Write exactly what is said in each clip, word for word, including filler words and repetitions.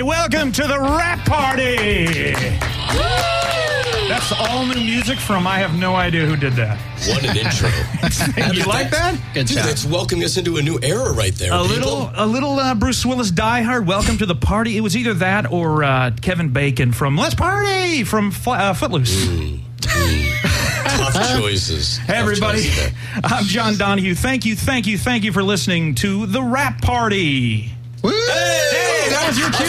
welcome to the Rap Party. That's all new music from I have no idea who did that. What an intro. You like that? Good Dude, job. That's welcoming us into a new era right there. A people. little a little uh, Bruce Willis Die Hard, welcome to the party. It was either that or uh, Kevin Bacon from Let's Party from uh, Footloose. Mm, mm. Tough choices. Hey, everybody. Choices I'm John Donahue. Thank you, thank you, thank you for listening to the Rap Party. Woo! Hey, that was your cue.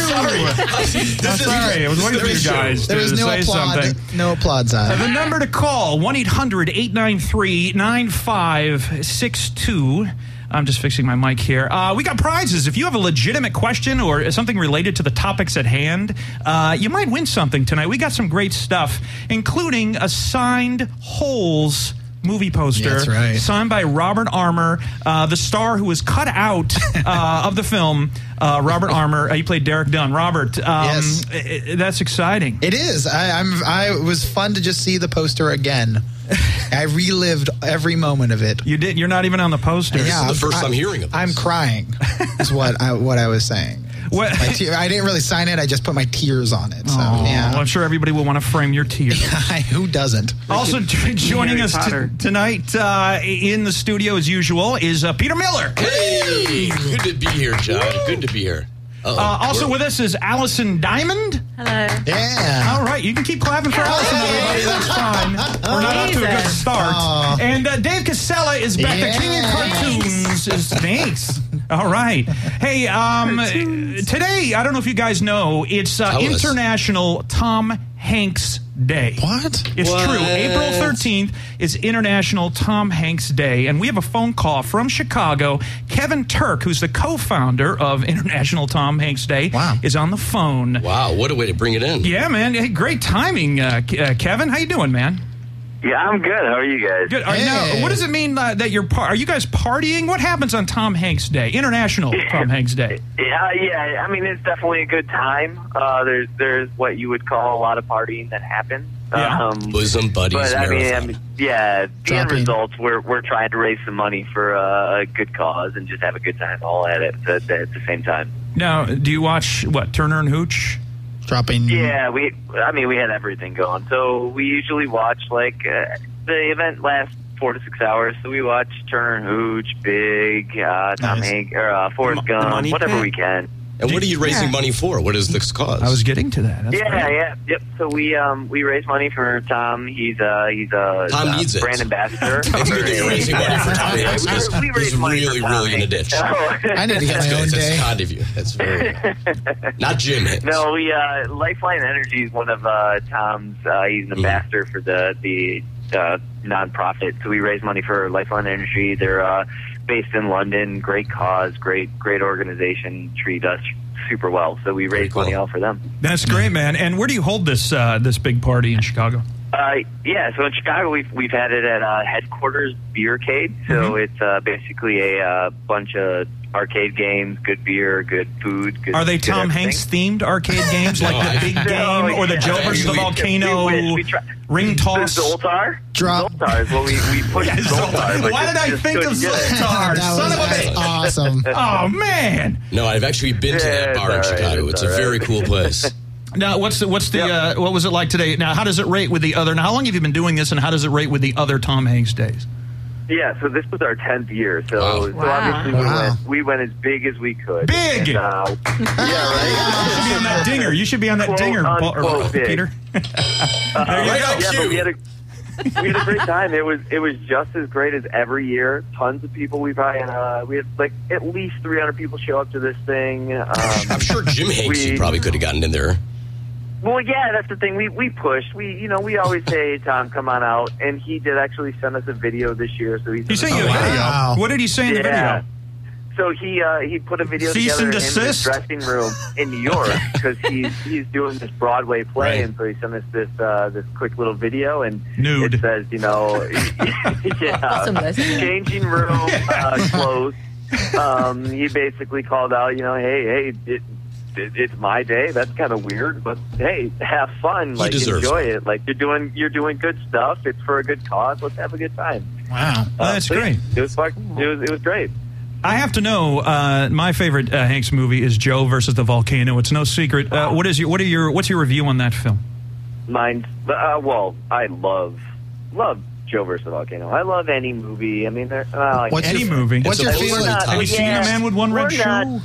I'm sorry. I was waiting for you guys there to was no say applaud, something. No applause on Uh, it. the number to call, one eight hundred eight nine three nine five six two. I'm just fixing my mic here. Uh, we got prizes. If you have a legitimate question or something related to the topics at hand, uh, you might win something tonight. We got some great stuff, including a signed Holes movie poster. That's right. Signed by Robert Armour, uh, the star who was cut out uh, of the film. Uh, Robert Armour. Uh, he played Derek Dunn. Robert, um, yes. I- I- that's exciting. It is. I, I'm. I it was fun to just see the poster again. I relived every moment of it. You did. You're not even on the poster. Yeah, This is the I'm- first I, I'm hearing of this. I'm crying. Is what I what I was saying. What? My te- I didn't really sign it. I just put my tears on it. So Oh, yeah. well, I'm sure everybody will want to frame your tears. Who doesn't? Also t- joining Harry us t- Potter. tonight uh, in the studio, as usual, is uh, Peter Miller. Hey, good to be here, John. Good to be here. Uh-oh. Uh, also with us is Allison Diamond. Hello. Yeah. All right, you can keep clapping for Allison, everybody. That's fine. We're not off to a good start. Aw. And uh, Dave Casella is back. Yeah. The King of Cartoons. Is, thanks. All right. Hey, um, today, I don't know if you guys know, it's uh, Tell us. International Tom Hanks Day. What? It's What? true. April thirteenth is International Tom Hanks Day, and we have a phone call from Chicago. Kevin Turk, who's the co-founder of International Tom Hanks Day, Wow. is on the phone. Wow, what a way to bring it in. Yeah, man. Hey, great timing, uh, K- uh, Kevin. How you doing, man? Yeah, I'm good. How are you guys? Good. All right, Now, Hey. what does it mean uh, that you're par- are you guys partying? What happens on Tom Hanks Day, International Tom Hanks Day? Yeah, yeah. I mean, it's definitely a good time. Uh, there's there's what you would call a lot of partying that happens. Yeah. Um, Bosom Buddies but I mean, I Marathon. mean, yeah. The end Dropping. results, we're we're trying to raise some money for uh, a good cause and just have a good time all at it at the, at the same time. Now, do you watch what Turner and Hooch? Dropping. Yeah, we. I mean, we had everything going. So we usually watch like uh, the event lasts four to six hours. So we watch Turner and Hooch, Big, uh, Tom Nice. Hanks, or uh, Forrest The Mo- the Gump, Money whatever Pit? we can. And what are you raising money for? What is this cause? I was getting to that. That's Yeah, great. yeah, yep. So we um we raise money for Tom. He's uh he's a Tom uh, needs it. brand ambassador. I think that you're raising money for Tom Hanks because We- we raise he's money for really, Tom really in a Hanks. ditch. I need to get That's my good. own That's day. kind of you. That's very not Jim Hanks. No, we uh, Lifeline Energy is one of uh, Tom's. Uh, he's an ambassador for the the uh, nonprofit. So we raise money for Lifeline Energy. They're uh, based in London. Great cause. Great great organization. Treat us super well. So we raise cool. money all for them. That's great, man. And where do you hold this uh, this big party in Chicago? Uh, yeah, so in Chicago we've we've had it at uh, headquarters Beercade. So Mhm. it's uh, basically a uh, bunch of arcade games, good beer, good food. Good, Are they good Tom everything. Hanks themed arcade games like No, the Big No, Game or the yeah. Joe versus the We- we- Volcano we wish. We try- ring toss? The Zoltar? Drop. Zoltar is what we, we put Yeah, Zoltar. but Why just- did I just think of couldn't get it. Zoltar? That Son was of a bitch. awesome. Oh man! No, I've actually been to Yeah, that it's bar in all right, Chicago. it's It's a all very right. cool place. Now, what's the what's the Yep. uh, what was it like today? Now, how does it rate with the other? Now, how long have you been doing this, and how does it rate with the other Tom Hanks days? Yeah, so this was our tenth year. So, Wow. so Wow. obviously we, Wow. went, we went as big as we could. Big! And, uh, yeah, You should be on right? that dinger. You should be on that Quote, dinger, Paul- or, unquote, big. Peter. Uh, Right on yeah, cue. but we had a we had a great time. It was it was just as great as every year. Tons of people. We probably had, uh, we had like at least three hundred people show up to this thing. Um, I'm sure Jim Hanks we- you probably could have gotten in there. Well, yeah, that's the thing. We we pushed. We you know we always say, Tom, come on out, and he did actually send us a video this year. So he He sent you a Oh, video. wow. What did he say in the Yeah. video? So he uh, he put a video Cease together and in his desist? dressing room in New York because he's he's doing this Broadway play, Right. and so he sent us this uh, this quick little video, and Nude. it says, you know, yeah, Awesome, guys. changing room uh, clothes. Um, he basically called out, you know, hey, hey, it, it, it's my day. That's kind of weird, but hey, have fun, like deserves enjoy it. Like you're doing you're doing good stuff. It's for a good cause. Let's have a good time. Wow. Well, that's Uh, so, yeah, great. It was fucking, it was it was great. I have to know. Uh, my favorite uh, Hanks movie is Joe versus the Volcano. It's no secret. Uh, what is your what are your what's your review on that film? Mine. Uh, well, I love love Joe versus the Volcano. I love any movie. I mean, uh, like What's any your, movie. What's your It's a feeling? not- Have you seen yeah, A Man with One Red we're not- Shoe?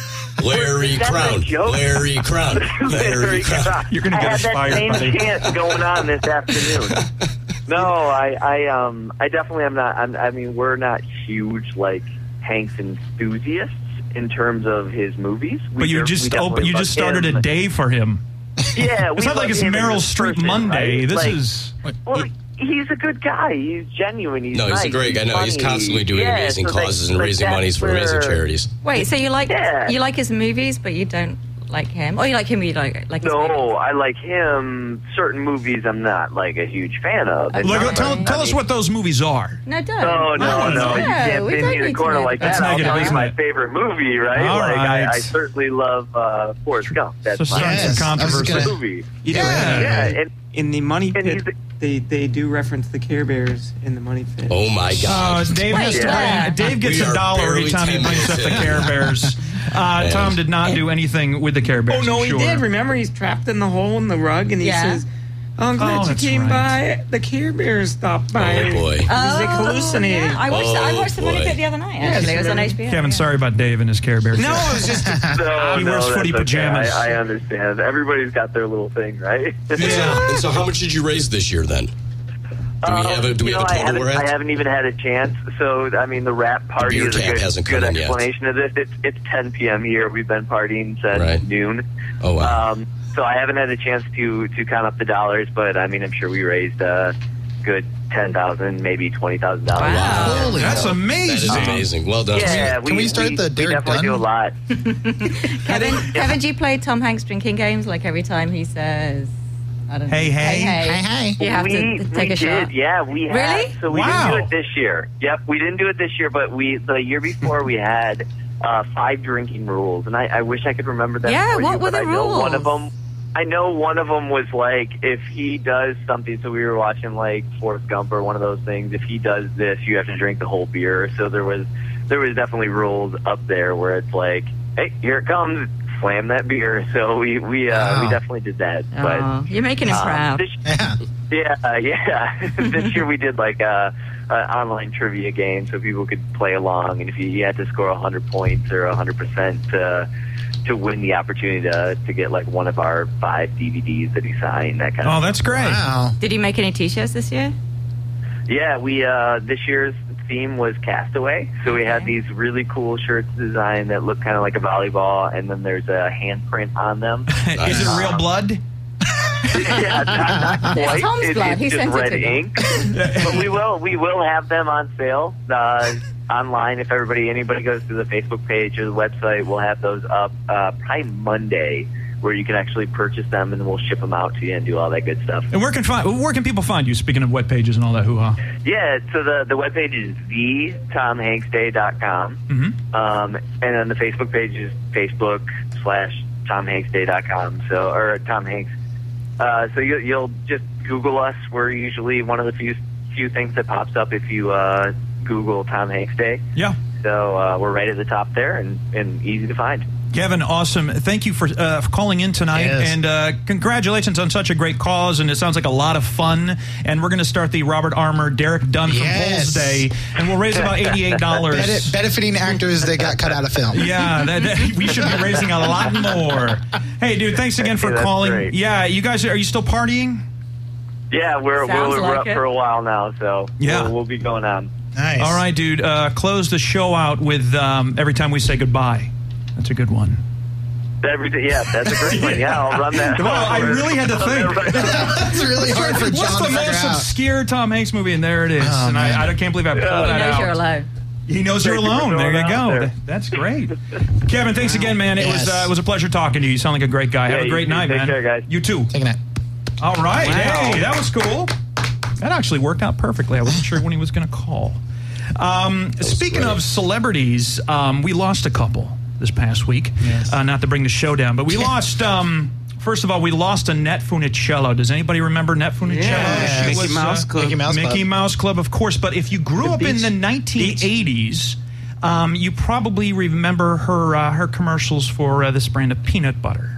Larry That's Crown. a joke. Larry Crown. Larry Crown. You're gonna I get had us that fired, same buddy. chant going on this afternoon. No, I, I, um, I definitely am not. I'm, I mean, we're not huge like Hanks enthusiasts in terms of his movies. We But you de- we just definitely open, you love just started him. a day for him. Yeah, we It's not love like it's him as Meryl a Streep person, Monday. right? This Like, is well, he's a good guy. He's genuine. He's No, he's nice. a great guy. No, he's funny. constantly doing Yeah, amazing so that- causes and like, raising that's monies for amazing where- charities. Wait, so you like Yeah. you like his movies, but you don't like him? Or you like him, you don't like his movies? No, I like him. Certain movies I'm not like a huge fan of. Okay. Like, Like, tell, I tell us mean- what those movies are. No, don't. No, no, no. You can't we pin don't me in a need to corner know like that. That's that. I'll negative, tell you isn't my it? favorite movie, right? All like right. I, I certainly love uh, Forrest Gump. That's So my starting Yes, some I was controversy. gonna- movie. You know, Yeah. Yeah, and in the Money And Pit, he's- they, they do reference the Care Bears in the Money Pit. Oh my Uh, God. Dave has to Yeah. bring, Dave gets We a are dollar every barely time he ten brings up minutes the in. Care Bears. Uh, Tom did not do anything with the Care Bears. Oh, no, I'm he sure. did. Remember, he's trapped in the hole in the rug, and he Yeah. says, oh, I'm glad Oh, you that's came right. by. The Care Bears stopped by. Oh, boy. He's like Oh, hallucinating. yeah. I watched, I Oh, watched the Money boy. Pit the other night, Yes, actually. It was on remember- H B O. Kevin, yeah. sorry about Dave and his Care Bears. No, it was just... no, He no, wears that's footy okay. pajamas. I, I understand. Everybody's got their little thing, right? And so how much did you raise this year then? Do we Um, have a, do we you have a know, I total haven't, we're I at? haven't even had a chance. So, I mean, the rap party beer is a tab good, hasn't come good in yet. explanation of this. It's, it's ten p.m. here. We've been partying since Right. noon. Oh, wow. Um, so I haven't had a chance to, to count up the dollars, but, I mean, I'm sure we raised a good ten thousand dollars, maybe twenty thousand dollars. Wow. Holy That's hell. That is amazing. amazing. Well done. Yeah, Can we start the we Derek definitely Dunn? do a lot. Kevin, Kevin, do you play Tom Hanks drinking games? Like every time he says, I don't know. Hey, hey. hey. Hey, hey. You have we, to take we a shot. did, yeah, we had. Really? So we Wow. didn't do it this year. Yep, we didn't do it this year, but we the year before we had uh, five drinking rules, and I, I wish I could remember that. Yeah, for what you, were but the I know One of rules? them, I know one of them was like if he does something. So we were watching like Forrest Gump or one of those things. If he does this, you have to drink the whole beer. So there was there was definitely rules up there where it's like, hey, here it comes. Slam that beer. So we we uh, Wow. we definitely did that. Oh, But you're making him um, proud. this- Yeah. yeah, yeah. This year we did like a, a online trivia game so people could play along, and if you, you had to score one hundred points or one hundred percent to to win the opportunity to to get like one of our five D V Ds that he signed. That kind Oh, of. that's great. Wow. Did he make any T-shirts this year? Yeah, we uh, this year's theme was Castaway, so we had Okay. these really cool shirts designed that look kind of like a volleyball, and then there's a handprint on them. Is it real blood? Yeah, not, not It's quite. Tom's It- blood. It's He just sent it red to me. ink. But we will we will have them on sale uh, online. If everybody anybody goes to the Facebook page or the website, we'll have those up uh, probably Monday, where you can actually purchase them, and then we'll ship them out to you and do all that good stuff. And where can find where can people find you? Speaking of web pages and all that hoo-ha. Yeah, so the the webpage is the tom hanks day dot com, Mhm. um, and then the Facebook page is Facebook slash tom hanks day dot com. So or Tom Hanks. Uh, so you, you'll just Google us. We're usually one of the few few things that pops up if you uh, Google Tom Hanks Day. Yeah. So uh, we're right at the top there and, and easy to find. Kevin, awesome. Thank you for, uh, for calling in tonight. Yes. And uh, congratulations on such a great cause. And it sounds like a lot of fun. And we're going to start the Robert Armour, Derek Dunn from Yes. Bulls Day. And we'll raise about eighty-eight dollars. Bene- benefiting actors that got cut out of film. Yeah, that, that- we should be raising a lot more. Hey, dude, thanks again for Hey, that's calling. great. Yeah, you guys, are you still partying? Yeah, we're Sounds we're, we're like up it. for a while now, so Yeah. we'll, we'll be going on. Nice. All right, dude, uh, close the show out with um, Every Time We Say Goodbye. That's a good one. Everything, yeah, that's a great one. Yeah, I'll run that. Well, I really had to think. That's really hard for What's John the to figure most out. obscure Tom Hanks movie? And there it is. Oh, and man. I, I can't believe I pulled Yeah. that He knows out. you're alone. He knows you're Thank you for alone. There throwing you it out go. there. That- That's great. Kevin, thanks again, man. It was Yes. uh, it was a pleasure talking to you. You sound like a great guy. Yeah, Have a you great too. night, Take man. care, guys. You too. Take a nap. All right. Wow. Hey, that was cool. That actually worked out perfectly. I wasn't sure when he was going to call. Um, speaking great. of celebrities, um, we lost a couple this past week. Yes. Uh, not to bring the show down, but we lost. Um, first of all, we lost Annette Funicello. Does anybody remember Annette Funicello? Yeah, She Mickey was, Mouse uh, Club. Mickey Mouse Mickey Club. Mouse Club, of course. But if you grew The up in beach- the nineteen eighties, Um, you probably remember her uh, her commercials for uh, this brand of peanut butter.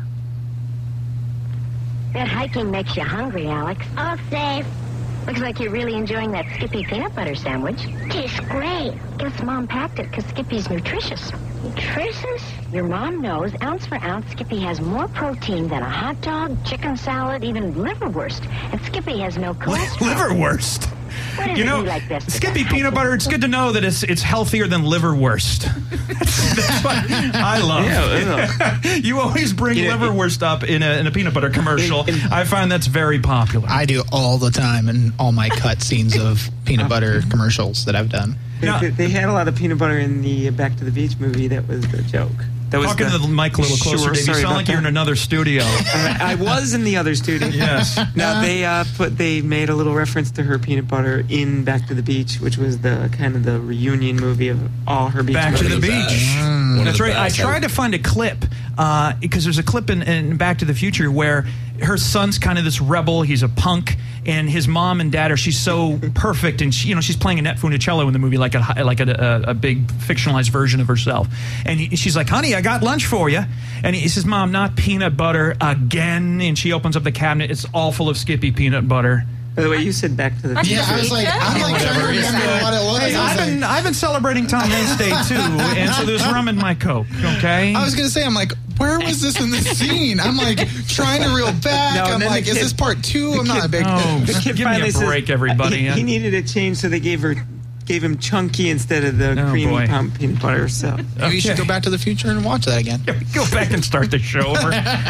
That hiking makes you hungry, Alex. All safe. Looks like you're really enjoying that Skippy peanut butter sandwich. Tastes great. Guess Mom packed it because Skippy's nutritious. Nutritious? Your mom knows ounce for ounce Skippy has more protein than a hot dog, chicken salad, even liverwurst. And Skippy has no cholesterol. Liverwurst. What does You it know, be like best Skippy about peanut butter, it's good to know that it's it's healthier than liverwurst. that's, that's what I love. Yeah, You always bring You know, liverwurst up in a, in a peanut butter commercial. In- in- I find that's very popular. I do all the time in all my cut scenes of peanut butter commercials that I've done. They, No. they, they had a lot of peanut butter in the Back to the Beach movie. That was the joke. That was Talking the, to the mic a little closer, Sure, Dave. You sorry sound about like you're in that. another studio. I, I was in the other studio. Yes. Now they uh, put they made a little reference to her peanut butter in Back to the Beach, which was the kind of the reunion movie of all her beach Back to movies. the One of the beach. best. One of That's the right. I best. tried to find a clip uh, because there's a clip in, in Back to the Future where her son's kind of this rebel. He's a punk, and his mom and dad are. She's so perfect, and she, you know she's playing Annette Funicello in the movie, like a like a, a, a big fictionalized version of herself. And he, she's like, "Honey, I got lunch for you." And he says, "Mom, not peanut butter again." And she opens up the cabinet. It's all full of Skippy peanut butter. By the way, you said Back to the Back Beach. to Yeah, I was like, I'm like trying to remember what it was. Hey, I was I've like- been I've been celebrating Tom Hanks Day too, and so there's rum in my Coke. Okay. I was gonna say, I'm like, where was this in this scene? I'm like trying to reel back. No, and I'm then like, the is kid- this part two? I'm not a big. Oh, The kid give me finally a says- break, everybody. He, he needed a change, so they gave her gave him chunky instead of the Oh, creamy boy. pump peanut butter. So Maybe you should go Back to the Future and watch that again. Go back and start the show over.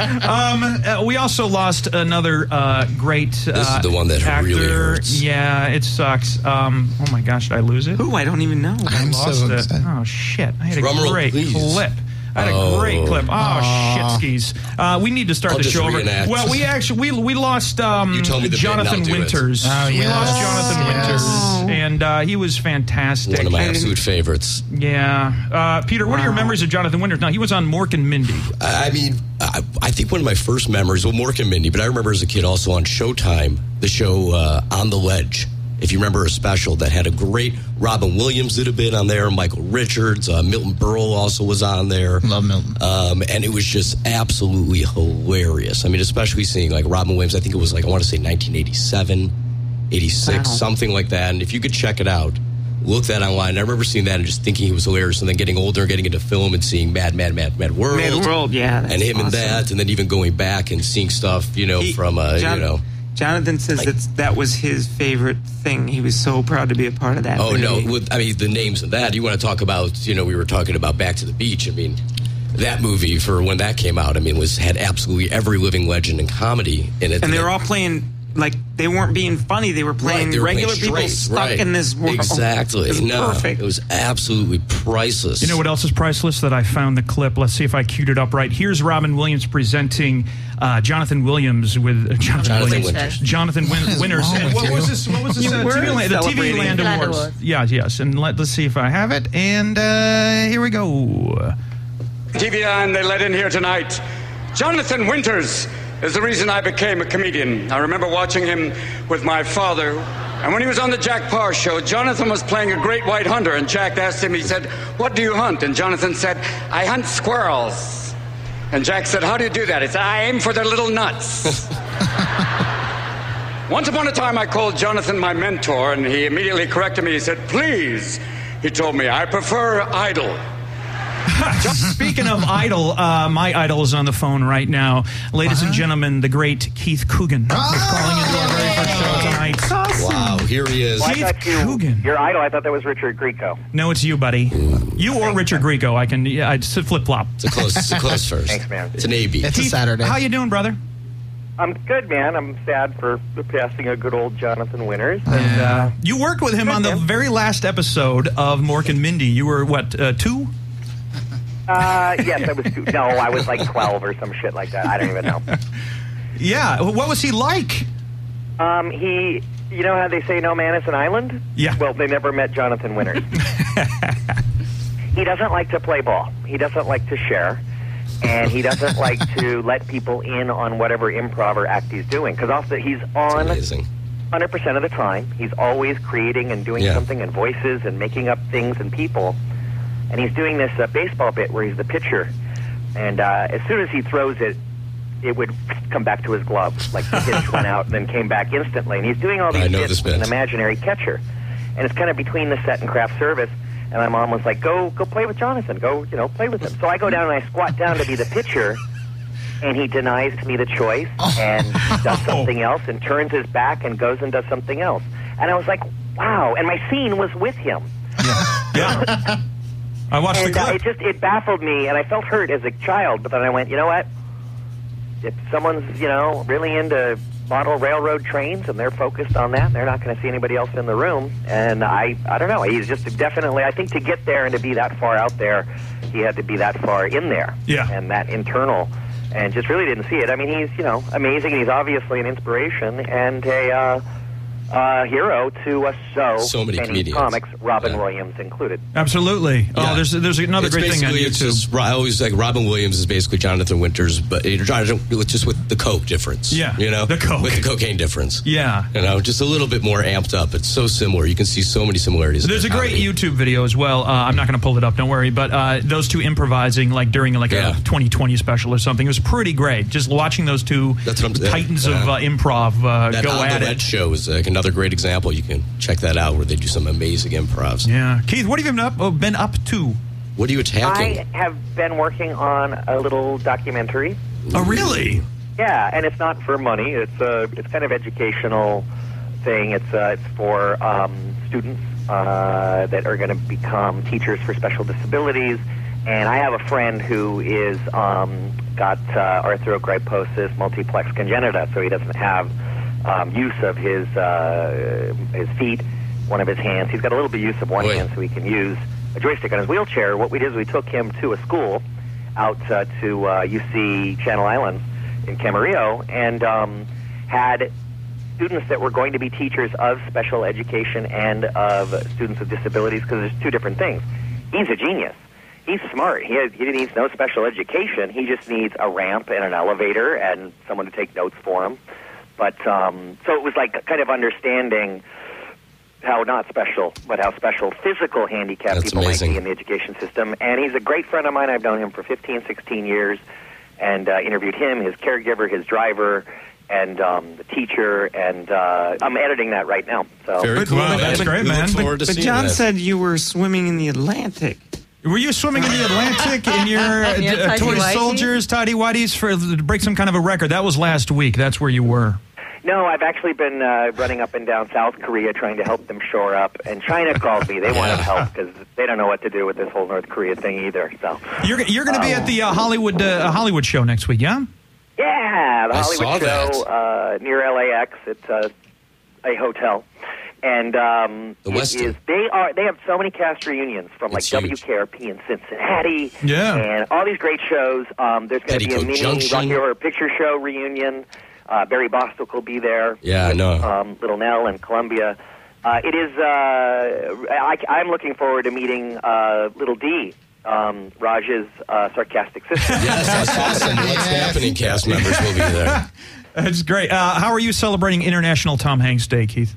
um, uh, we also lost another uh, great uh, This is the one that actor. really hurts. Yeah, it sucks. Um, oh my gosh, did I lose it? who I don't even know. I I'm lost so it. upset. Oh shit! I had a Drum roll, great please. clip. I had a Oh. great clip. Oh, Aw. shit skis. Uh, we need to start I'll the just show over. reenact. Well, we actually we we lost um, You told me the bit, Jonathan now do it. Winters. Oh, We yes. lost Jonathan Yes. Winters, and uh, he was fantastic. One of my I didn't- absolute favorites. Yeah, uh, Peter, what are your Wow. memories of Jonathan Winters? Now he was on Mork and Mindy. I I mean, I, I think one of my first memories, well, Mork and Mindy, but I remember as a kid also on Showtime, the show uh, On the Ledge. If you remember a special that had a great Robin Williams did a bit on there, Michael Richards, uh, Milton Berle also was on there. Love Milton. Um, and it was just absolutely hilarious. I mean, especially seeing like Robin Williams, I think it was like, I want to say nineteen eighty-seven, eighty-six, Wow. something like that. And if you could check it out, look that online. I remember seeing that and just thinking he was hilarious, and then getting older and getting into film and seeing Mad, Mad, Mad, Mad World. Mad World, yeah, that's and him and awesome. that, and then even going back and seeing stuff, you know, He- from, uh, Jon- you know. Jonathan says Like- that that was his favorite thing. He was so proud to be a part of that. Oh, no. movie. With, I mean, the names of that, you want to talk about, you know, we were talking about Back to the Beach. I mean, that movie, for when that came out, I mean, was had absolutely every living legend in comedy in it. And they were all playing like they weren't being funny. They were playing Right, they were regular playing people straight, stuck right. in this world. Exactly. It was no, perfect. It was absolutely priceless. You know what else is priceless? That I found the clip. Let's see if I queued it up right. Here's Robin Williams presenting uh, Jonathan Williams with uh, Jonathan, Jonathan Williams. Winters. Jonathan Win- What is Winters. wrong And with what you? was this? What was this? You Uh, were T V Land, the T V celebrating. Land Land Awards. Awards. Yes, yes. And let, let's see if I have it. And uh, here we go. T V Land they let in here tonight. Jonathan Winters is the reason I became a comedian. I remember watching him with my father. And when he was on the Jack Parr show, Jonathan was playing a great white hunter. And Jack asked him, he said, "What do you hunt?" And Jonathan said, "I hunt squirrels." And Jack said, "How do you do that?" He said, "I aim for their little nuts." Once upon a time, I called Jonathan my mentor, and he immediately corrected me. He said, "Please," he told me, "I prefer Idol." Speaking of Idol, uh, my idol is on the phone right now. Ladies and gentlemen, the great Keith Coogan is calling into our very first show tonight. Wow, here he is. Well, I Keith thought you, Coogan. your idol, I thought that was Richard Grieco. No, it's you, buddy. You or Richard Grieco. I can. Yeah, I just flip flop. It's a close, it's a close first. Thanks, man. It's an A B. It's a Saturday. How you doing, brother? I'm good, man. I'm sad for passing a good old Jonathan Winters. And, uh, You worked with him on the very last episode of Mork and Mindy. You were what, uh, two? uh, yes, I was two. No, I was like twelve or some shit like that. I don't even know. Yeah. What was he like? Um, he, you know how they say no man is an island? Yeah. Well, they never met Jonathan Winters. He doesn't like to play ball. He doesn't like to share. And he doesn't like to let people in on whatever improv or act he's doing. Because also he's on Amazing. one hundred percent of the time. He's always creating and doing Yeah. something and voices and making up things and people. and he's doing this uh, baseball bit where he's the pitcher, and uh, as soon as he throws it, it would come back to his glove, like the pitch went out and then came back instantly. And he's doing all these bits with an imaginary catcher, and it's kind of between the set and craft service. And my mom was like, "Go, go play with Jonathan. Go, you know, play with him." So I go down and I squat down to be the pitcher, and he denies me the choice and does something else and turns his back and goes and does something else. And I was like, "Wow!" And my scene was with him. Yeah. yeah. I watched and, the clip. Uh, it just it baffled me, and I felt hurt as a child. But then I went, you know what? If someone's, you know, really into model railroad trains and they're focused on that, they're not going to see anybody else in the room. And I, I don't know. He's just definitely, I think to get there and to be that far out there, he had to be that far in there. Yeah. And that internal, and just really didn't see it. I mean, he's, you know, amazing. He's obviously an inspiration and a uh, uh, hero to uh, so, so many comedians. comics, Robin yeah. Williams included. Absolutely. Yeah. Oh, there's there's another it's great thing on it's YouTube. Just, I always like Robin Williams is basically Jonathan Winters, but it's just with the coke difference. Yeah, you know, the coke. with the cocaine difference. Yeah, you know, just a little bit more amped up. It's so similar. You can see so many similarities. There's a great YouTube video as well. Uh, I'm not going to pull it up, don't worry. But uh, those two improvising like during like yeah. a twenty twenty special or something. It was pretty great. Just watching those two That's what I'm, titans uh, of uh, improv uh, that go On at the it. Ledge show is like another great example. You can check that out where they do some amazing improvs. Yeah, Keith, what have you been up, uh, been up to? What are you attacking? I have been working on a little documentary. Oh, really? Yeah, and it's not for money. It's a it's kind of educational thing. It's uh, it's for um, students uh, that are going to become teachers for special disabilities. And I have a friend who is um, got uh, arthrogryposis multiplex congenita, so he doesn't have um, use of his uh, his feet, one of his hands. He's got a little bit of use of one Wait. hand, so he can use a joystick on his wheelchair. What we did is we took him to a school out uh, to uh, U C Channel Islands in Camarillo and um, had students that were going to be teachers of special education and of students with disabilities, because there's two different things. He's a genius. He's smart. He, has, he needs no special education. He just needs a ramp and an elevator and someone to take notes for him. But um, so it was like kind of understanding how not special, but how special physical handicap That's people amazing. might be in the education system. And he's a great friend of mine. I've known him for fifteen, sixteen years and uh, interviewed him, his caregiver, his driver, and um, the teacher. And uh, I'm editing that right now. So Very cool. Wow, that's We great, man. look forward to But seeing John that. said you were swimming in the Atlantic. Were you swimming in the Atlantic in your uh, Yeah, uh, tighty toy whities? soldiers, tidy whities, for to break some kind of a record? That was last week. That's where you were. No, I've actually been uh, running up and down South Korea trying to help them shore up. And China called me. They want Yeah. help because they don't know what to do with this whole North Korea thing either. So You're you're going to be at the uh, Hollywood uh, Hollywood show next week, yeah? yeah, the I Hollywood saw show uh, near L A X. It's uh, a hotel. And um, The it Westin. is, they are they have so many cast reunions from like It's W huge. K R P in Cincinnati, Yeah. and all these great shows. Um, there's going to be a Petticoat mini Junction. Rocky Horror Picture Show reunion. Uh, Barry Bostwick will be there. Yeah, I know. Um, Little Nell and Columbia. Uh, it is. Uh, I, I'm looking forward to meeting uh, Little D, um, Raj's uh, sarcastic sister. Yes, that's awesome. What's happening? Cast members will be there. That's great. Uh, how are you celebrating International Tom Hanks Day, Keith?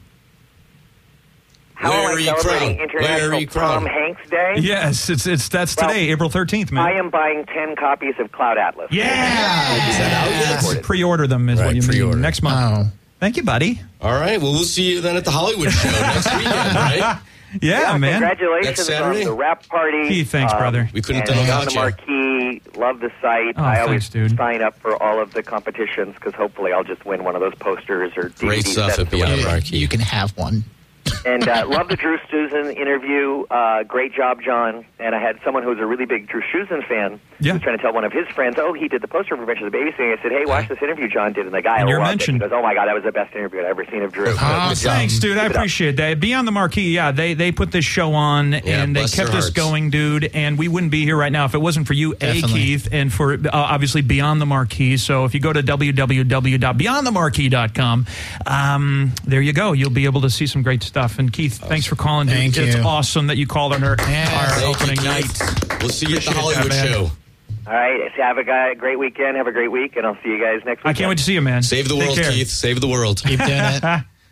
How Where am are I you celebrating from? International Where are you Tom from? Hanks Day? Yes, it's it's that's Well, today, April thirteenth, man. I am buying ten copies of Cloud Atlas. Yeah. Is that out yet? Pre-order them is Right, what you pre-order. mean. Next month. Oh. Thank you, buddy. All right. Well, we'll see you then at the Hollywood show next weekend, right? Yeah, Yeah, man. Congratulations That's Saturday? on the rap party. Keith, thanks, brother. We couldn't and have done on without the you. marquee. Love the site. Oh, I always thanks, dude. sign up for all of the competitions because hopefully I'll just win one of those posters or D V D Great stuff sets at or Beyond whatever. Marquee. You can have one. And uh, love the Drew Struzan interview. Uh, great job, John. And I had someone who was a really big Drew Struzan fan Yeah. who was trying to tell one of his friends, oh, he did the poster for Adventures of Babysitting. I said, hey, watch this interview John did. And the guy And you're loved mentioned. it. He goes, oh, my God, that was the best interview I've ever seen of Drew. Oh, Awesome. thanks, dude. I Keep it up. appreciate that. Beyond the Marquee, yeah, they they put this show on and they bless kept their us hearts. going, dude. And we wouldn't be here right now if it wasn't for you, A, Definitely. Keith, and for uh, obviously Beyond the Marquee. So if you go to w w w dot beyond the marquee dot com, um, there you go. You'll be able to see some great stuff. And Keith, thanks for calling, dude. Thank It's you. awesome that you called on our, Yeah. our Thank you, opening Keith. night. We'll see you at the Appreciate Hollywood that, man. show. All right. So have a guy, great weekend. Have a great week. And I'll see you guys next week. I can't wait to see you, man. Save the Take world, care. Keith. Save the world. Keep doing it.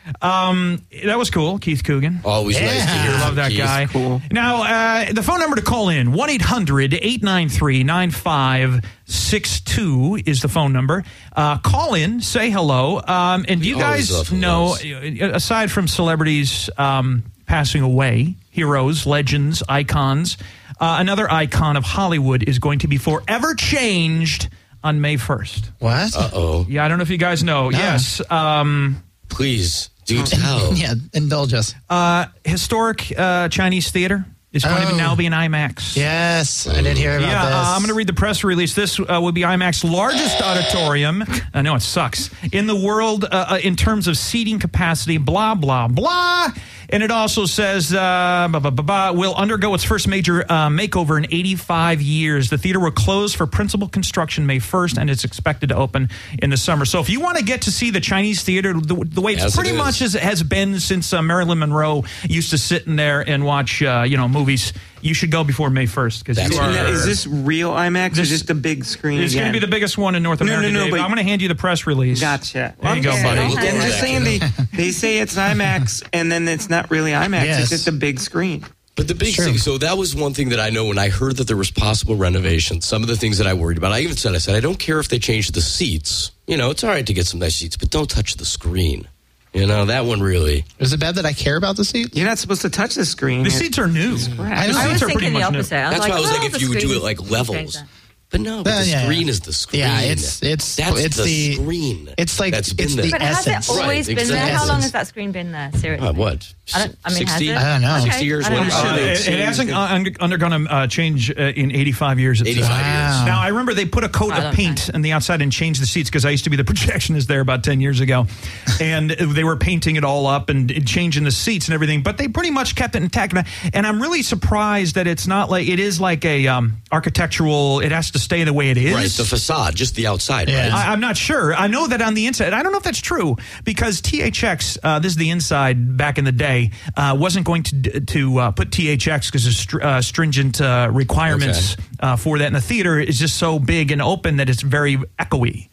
Um, that was cool, Keith Coogan. Always yeah. nice to hear. Love that Keith. guy. Cool. Now, uh, the phone number to call in, one eight hundred eight nine three nine five six two is the phone number. Uh, call in, say hello. Um, and do you We always guys love know, hellos. aside from celebrities um, passing away, heroes, legends, icons, uh, another icon of Hollywood is going to be forever changed on May first. What? Uh-oh. Yeah, I don't know if you guys know. No. Yes. Um, Please, do tell. Yeah, indulge us. uh, historic uh, Chinese theater is going to Oh. now be an IMAX. Yes, I did hear about Yeah, this. uh, I'm going to read the press release. This uh, will be IMAX's largest auditorium. I know it sucks in the world uh, uh, in terms of seating capacity. Blah blah blah. And it also says uh, blah, blah, blah, blah, will undergo its first major uh, makeover in eighty-five years. The theater will close for principal construction May first, and it's expected to open in the summer. So if you want to get to see the Chinese theater the, the way it's As it pretty is. much as it has been since uh, Marilyn Monroe used to sit in there and watch uh, you know movies, you should go before May first because That's you right. are. Now, is this real IMAX or This- just a big screen? It's going to again? be the biggest one in North No, no, America. no, Dave. but- I'm going to hand you the press release. Gotcha. There you go, Okay. buddy. I'm just saying they, they say it's IMAX and then it's not really IMAX. Yes. It's just a big screen. But the big Sure. thing, so that was one thing that I know when I heard that there was possible renovations. Some of the things that I worried about, I even said, I said, I don't care if they change the seats. You know, it's all right to get some nice seats, but don't touch the screen. You know, that one really. Is it bad that I care about the seat? You're not supposed to touch the screen. The It- seats are new. Scratch. The I seats I was are pretty thinking the much new. opposite. I was That's like, why I was well, like, if the you would do screen- it like change levels. that. But no, but Uh, the yeah. screen is the screen. Yeah, it's it's That's it's the, the screen. It's like That's it's been the there. But has essence. it always Right, been there? How exactly. long has that screen been there? Seriously. Uh, what? I don't. I mean, sixty? has it? I don't know. Okay. sixty years? I don't When know. did Uh, they it, it change hasn't it? uh, under, undergone a uh, change uh, in eighty-five years. It eighty-five says. years. Now, I remember they put a coat I of don't paint on the outside and changed the seats because I used to be the projectionist there about ten years ago. And they were painting it all up and changing the seats and everything. But they pretty much kept it intact. And I'm really surprised that it's not like, it is like a um, architectural, it has to stay the way it is. Right, the facade, just the outside, Yeah. right? I, I'm not sure. I know that on the inside, I don't know if that's true because T H X, uh, this is the inside back in the day, uh, wasn't going to to uh, put T H X because of str- uh, stringent uh, requirements Okay. uh, for that. And the theater is just so big and open that it's very echoey.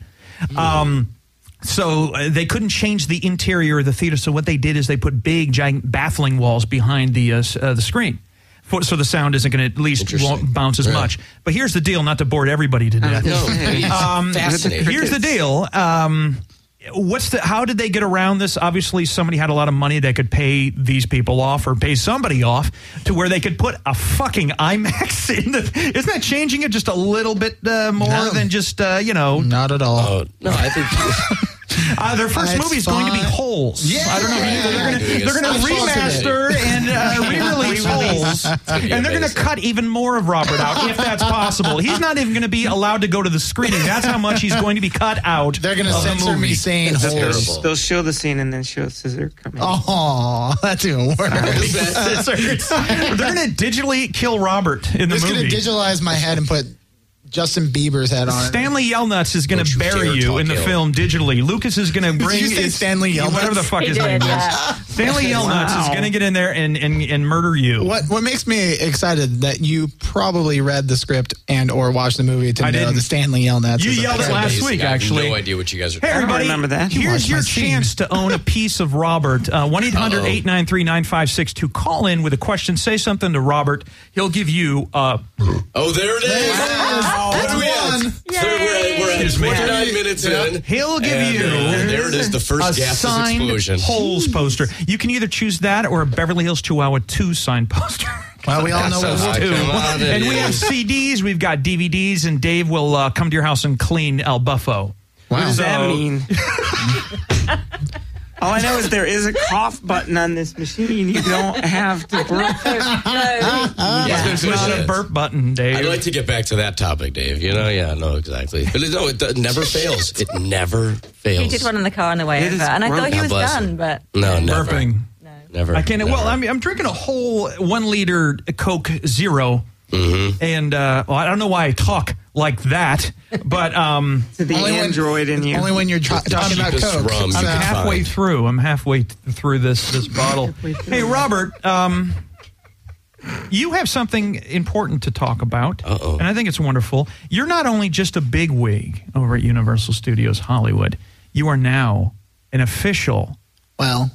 Um, so uh, they couldn't change the interior of the theater. So what they did is they put big, giant baffling walls behind the uh, s- uh, the screen. For, so the sound isn't going to at least Interesting. won't bounce as Right. much. But here's the deal, not to bore everybody to death. No, please. Um, Fascinating. Here's the deal. Um, what's the? How did they get around this? Obviously, somebody had a lot of money that could pay these people off, or pay somebody off, to where they could put a fucking IMAX in the. Isn't that changing it just a little bit uh, more No. than just uh, you know? Not at all. Oh, no, I think. Uh, their first It's movie is going to be fine. Holes. Yeah. I don't know. If you, they're going to Yeah. they're going to remaster and uh, re-release Holes, gonna be and they're going to amazing. cut even more of Robert out if that's possible. He's not even going to be allowed to go to the screening. That's how much he's going to be cut out. They're going to of the censor movie. me saying That's holes. terrible. They'll show the scene and then show Scissor coming. Oh, that's even worse. Scissors. They're going to digitally kill Robert in the It's going movie. to digitalize my head and put Justin Bieber's head on it. Stanley Yelnuts is going Don't to you bury dare you talk in the ill. film digitally. Lucas is going to bring you say his- Stanley Yelnuts? whatever the fuck He his did, name yeah. is. Stanley Yelnuts is going to get in there and, and, and murder you. What what makes me excited that you probably read the script and or watched the movie to I know didn't. the Stanley Yelnuts. You is a yelled it threat. last Amazing. week, I have actually. no idea what you guys are Hey, talking everybody. remember that. You Here's watched your my scene. chance to own a piece of Robert. Uh, one eight hundred eight nine three nine five six two. Call in with a question. Say something to Robert. He'll give you uh, Oh, there it is. There it is. What do we have? One. So we're at, we're at Excuse me. twenty-nine minutes in. He'll give and, you uh, there it is, the a first gaseous signed explosion. Holes poster. You can either choose that or a Beverly Hills Chihuahua two signed poster. Well, we all know what That's we'll a- do. come on, And we yeah. have C Ds, we've got D V Ds, and Dave will uh, come to your house and clean El Buffo. What does So- that mean? All I know is there is a cough button on this machine. You don't have to burp. It's not a burp button, Dave. I'd like to get back to that topic, Dave. You know, yeah, no, exactly. But it, no, it, it never fails. It never fails. He did one in the car on the way It is over, and I thought he God was bless done, him. but No, never. Burping. Never. I can't. never. Well, I'm, I'm drinking a whole one liter Coke Zero, Mm-hmm. and uh, well, I don't know why I talk like that, but um, To the Only when- android in you. Only when you're tra- talking about cheapest Coke. rum you I'm can halfway find. through. I'm halfway th- through this this bottle. Hey, Robert, um, you have something important to talk about, Uh-oh. and I think it's wonderful. You're not only just a bigwig over at Universal Studios Hollywood. You are now an official Well,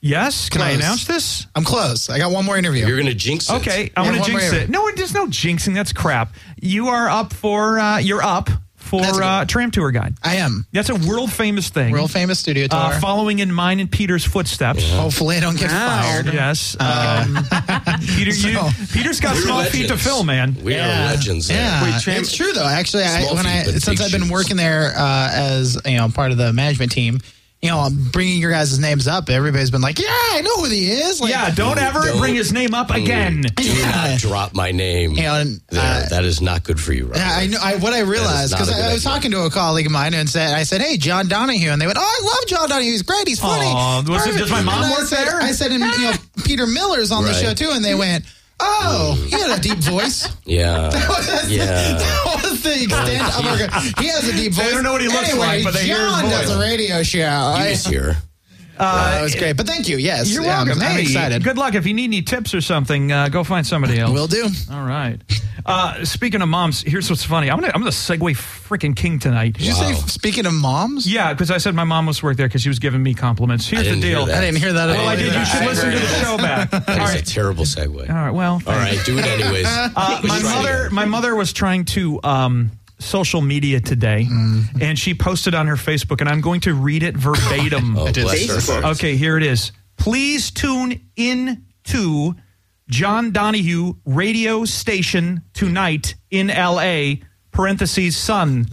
Yes? Can I Close. announce this? I'm close. I got one more interview. You're going to jinx it. Okay, I'm Yeah, going to one jinx more it. No, there's no jinxing. That's crap. You are up for, uh, you're up for That's okay. uh, Tram Tour Guide. I am. That's a world famous thing. World famous studio tour. Uh, following in mine and Peter's footsteps. Hopefully I don't get Wow. fired. Yes. Um, Peter, you, So- Peter's got We're small feet to legends. fill, man. We are legends. there. Yeah, Wait, Tram- it's true though. Actually, I, Small when I feet, but since big I've been shoes. working there uh, as you know part of the management team, you know, I'm bringing your guys' names up. Everybody's been like, "Yeah, I know who he is." Like, Yeah, don't ever Don't. bring his name up again. Do Yeah. not drop my name. You know, and, there. uh, That is not good for you, right? Yeah, I know. I, what I realized not because a good I, I was idea. talking to a colleague of mine and said, "I said, hey, John Donahue," and they went, "Oh, I love John Donahue. He's great. He's funny." Aw, was it- Perfect." does my mom And I work said- there? I said, and, you know, Peter Miller's on the Right. show too, and they went, "Oh, he had a deep voice." Yeah. Yeah. That was the extent of our. He has a deep voice. They don't know what he looks Anyway, like, but they hear his John does voice. a radio show. He was here. Uh, that was great, but thank you. Yes, You're yeah, I'm- welcome. I'm Hey, excited. good luck. If you need any tips or something, uh, go find somebody else. Will do. All right. Uh, speaking of moms, here's what's funny. I'm gonna I'm gonna segue freaking king tonight. Did you say speaking of moms? Yeah, because I said my mom was work there because she was giving me compliments. Here's I didn't the hear deal. that. I didn't hear that. at Well, all I did. either. You should listen to the show back. All That is a right. terrible segue. All right. Well, All right, do it anyways. Uh, Let's my try mother, again. my mother was trying to um, social media today, and she posted on her Facebook, and I'm going to read it verbatim. Oh, bless her. Okay, here it is. Please tune in to John Donahue radio station tonight in L A. Parentheses son.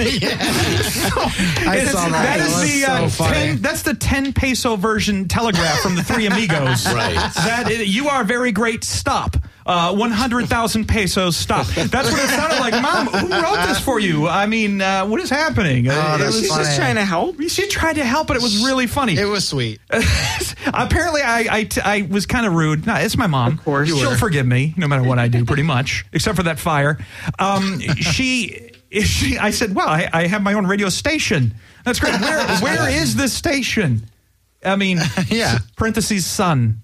I It's- saw that. That It is was the uh, so funny. ten, that's the ten peso version telegraph from the Three Amigos. Right. That is, you are very great. Stop. Uh, one hundred thousand pesos. Stop. That's what it sounded like. Mom, who wrote this for you? I mean, uh, what is happening? Uh, Oh, it that's was- She's funny. just trying to help. she tried to help, but it was really funny. It was sweet. Apparently, I, I, I was kind of rude. No, it's my mom. Of course. You She'll were. forgive me no matter what I do, pretty much, except for that fire. Um, she, she, I said, well, I, I have my own radio station. That's great. Where, where is this station? I mean, Yeah. parentheses, son.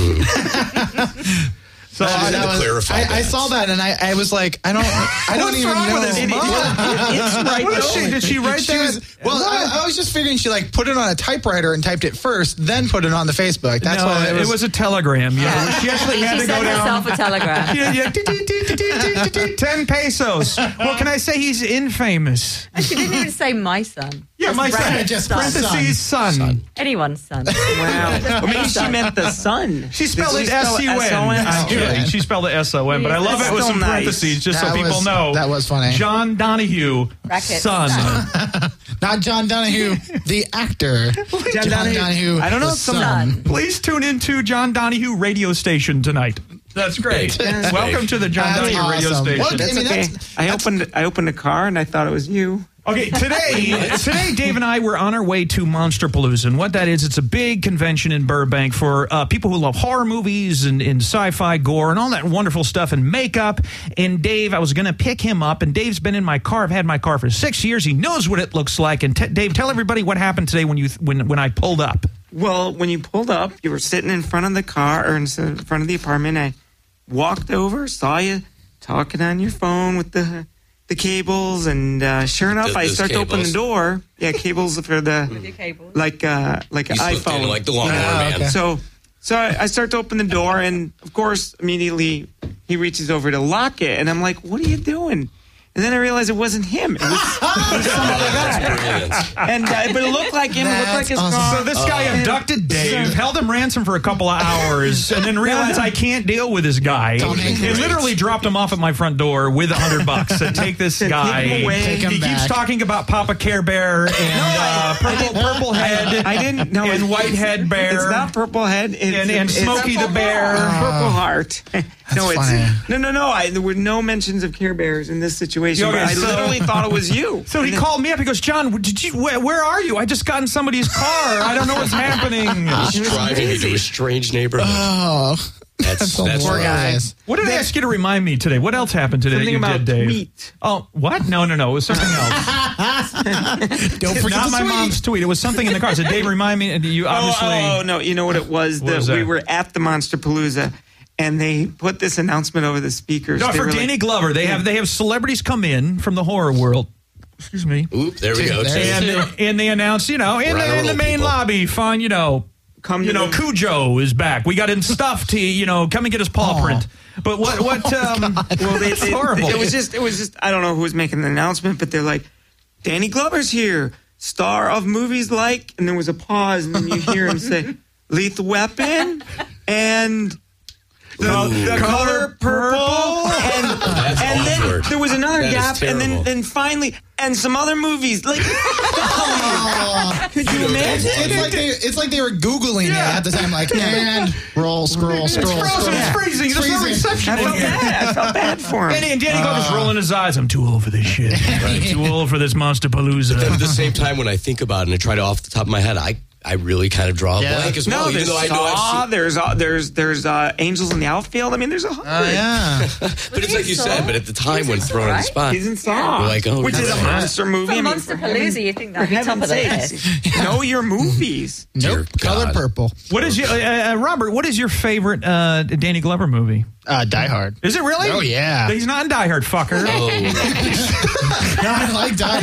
So Uh, had that to was- clarify I, I that. saw that and I, I was like, I don't, I don't What's even wrong know. with it? It- It's right What is she, there. did she write She that? was, well, I, I was just figuring she like put it on a typewriter and typed it first, then put it on the Facebook. That's no, why it was, a telegram. You know, she actually had She to go sent down. herself a telegram. Yeah, yeah. ten pesos. Well, can I say he's infamous? And she didn't even say my son. Yeah, my son. Brandon's Just son. Parentheses, son. Anyone's son. Wow. Or maybe she meant the sun. She spelled Did it she spell S U N. S O N? Actually, she spelled it S O N, but I love it with Still some nice. parentheses just so That people was- know. that was funny. John Donahue, Brackets, son. son. not John Donahue, the actor. John, Donahue. I don't know the if some- son. Please tune into John Donahue radio station tonight. That's great. That's Welcome great. to the John That's Donahue radio awesome. station. Well, I That's mean, okay. that's- I opened I opened a car and I thought it was you. Okay, today, today, Dave and I were on our way to Monsterpalooza, and what that is, it's a big convention in Burbank for uh, people who love horror movies and, and sci-fi gore and all that wonderful stuff and makeup. And Dave, I was going to pick him up, and Dave's been in my car. I've had my car for six years. He knows what it looks like. And t- Dave, tell everybody what happened today when you when when I pulled up. Well, when you pulled up, you were sitting in front of the car or in front of the apartment. I walked over, saw you talking on your phone with the the cables, and uh, sure enough, Th- I those start to open the cables. door. Yeah, cables for the With your cables. like uh, like an He slipped iPhone. in like the lawnmower Ah, man. okay. So, so I, I start to open the door, and of course, immediately he reaches over to lock it, and I'm like, "What are you doing?" And then I realized it wasn't him. It was, it was some other guy. Brilliant. And uh, but it looked like him. It looked like That's his awesome. car. So this guy Oh. abducted Dave, held him ransom for a couple of hours, and then realized I can't deal with this guy. Tom Hanks. He literally dropped him off at my front door with a hundred bucks. Said, "Take this guy." him away. Take him he keeps back. talking about Papa Care Bear and uh, purple purple head. I didn't know. and it's- Whitehead Bear. It's not Purple Head. It's, And- and it's Smokey the Bear. Purple Heart. no, it's funny. no, no, no. I, there were no mentions of Care Bears in this situation. Okay, but I so- literally thought it was you. So he And then- called me up. He goes, "John, did you? Where, where are you? I just got in somebody's car. I don't know what's happening." He's driving you to a strange neighborhood. Oh, That's that's poor right. guys. What did I ask you to remind me today? What else happened today Something that you about did, Dave? tweet. Oh, what? No, no, no. It was something else. Don't forget Not the my tweet. mom's tweet. It was something in the car. So Dave, remind me. And you Oh, obviously. oh, oh, no! You know what it was? What that was we that? were at the Monsterpalooza, and they put this announcement over the speakers. No, They for were Danny like, Glover, they have they have celebrities come in from the horror world. Excuse me. Oop, there we go. There And and they announce, you know, in the, Right, in the little main people. lobby, find, you know, come to You know, the- Cujo is back. We got him stuffed. He, you know, come and get his paw Aw. print. But what? What? Um, Well, they, it's they- horrible. It was just, it was just. I don't know who was making the announcement, but they're like, Danny Glover's here, star of movies like, and there was a pause, and then you hear him say, Lethal Weapon, and the, the color purple, and That's and then awkward. there was another That is gap, and then terrible. then finally, and some other movies like. Could you imagine? It's like they, it's like they were googling it at the time, like and roll, scroll, It's scroll, frozen. scroll. It's freezing. There's no reception. I felt in here. bad. I felt bad for him. And, and Danny Glover's rolling his eyes. I'm too old for this shit. I'm too old for this Monster Palooza. At the same time, when I think about it and I try to off the top of my head, I, I really kind of draw a Yeah. blank as No, well. Even there's though I know I've Saw, seen, there's uh, there's there's uh, Angels in the Outfield. I mean, there's a hundred. Oh yeah. but it's like you said. But at the time, when thrown on the spot, He's in Saw, We're like, oh, which is a yeah. monster movie. For I mean, Monster for heaven's- Palooza, you think for that'd be top heaven's of the sakes, list. know your movies. Dear Nope. Color God. purple. What is your uh, uh, Robert? What is your favorite uh, Danny Glover movie? Uh, Die Hard. Is it really? Oh, yeah. He's not in Die Hard, fucker. Oh, No, I like Die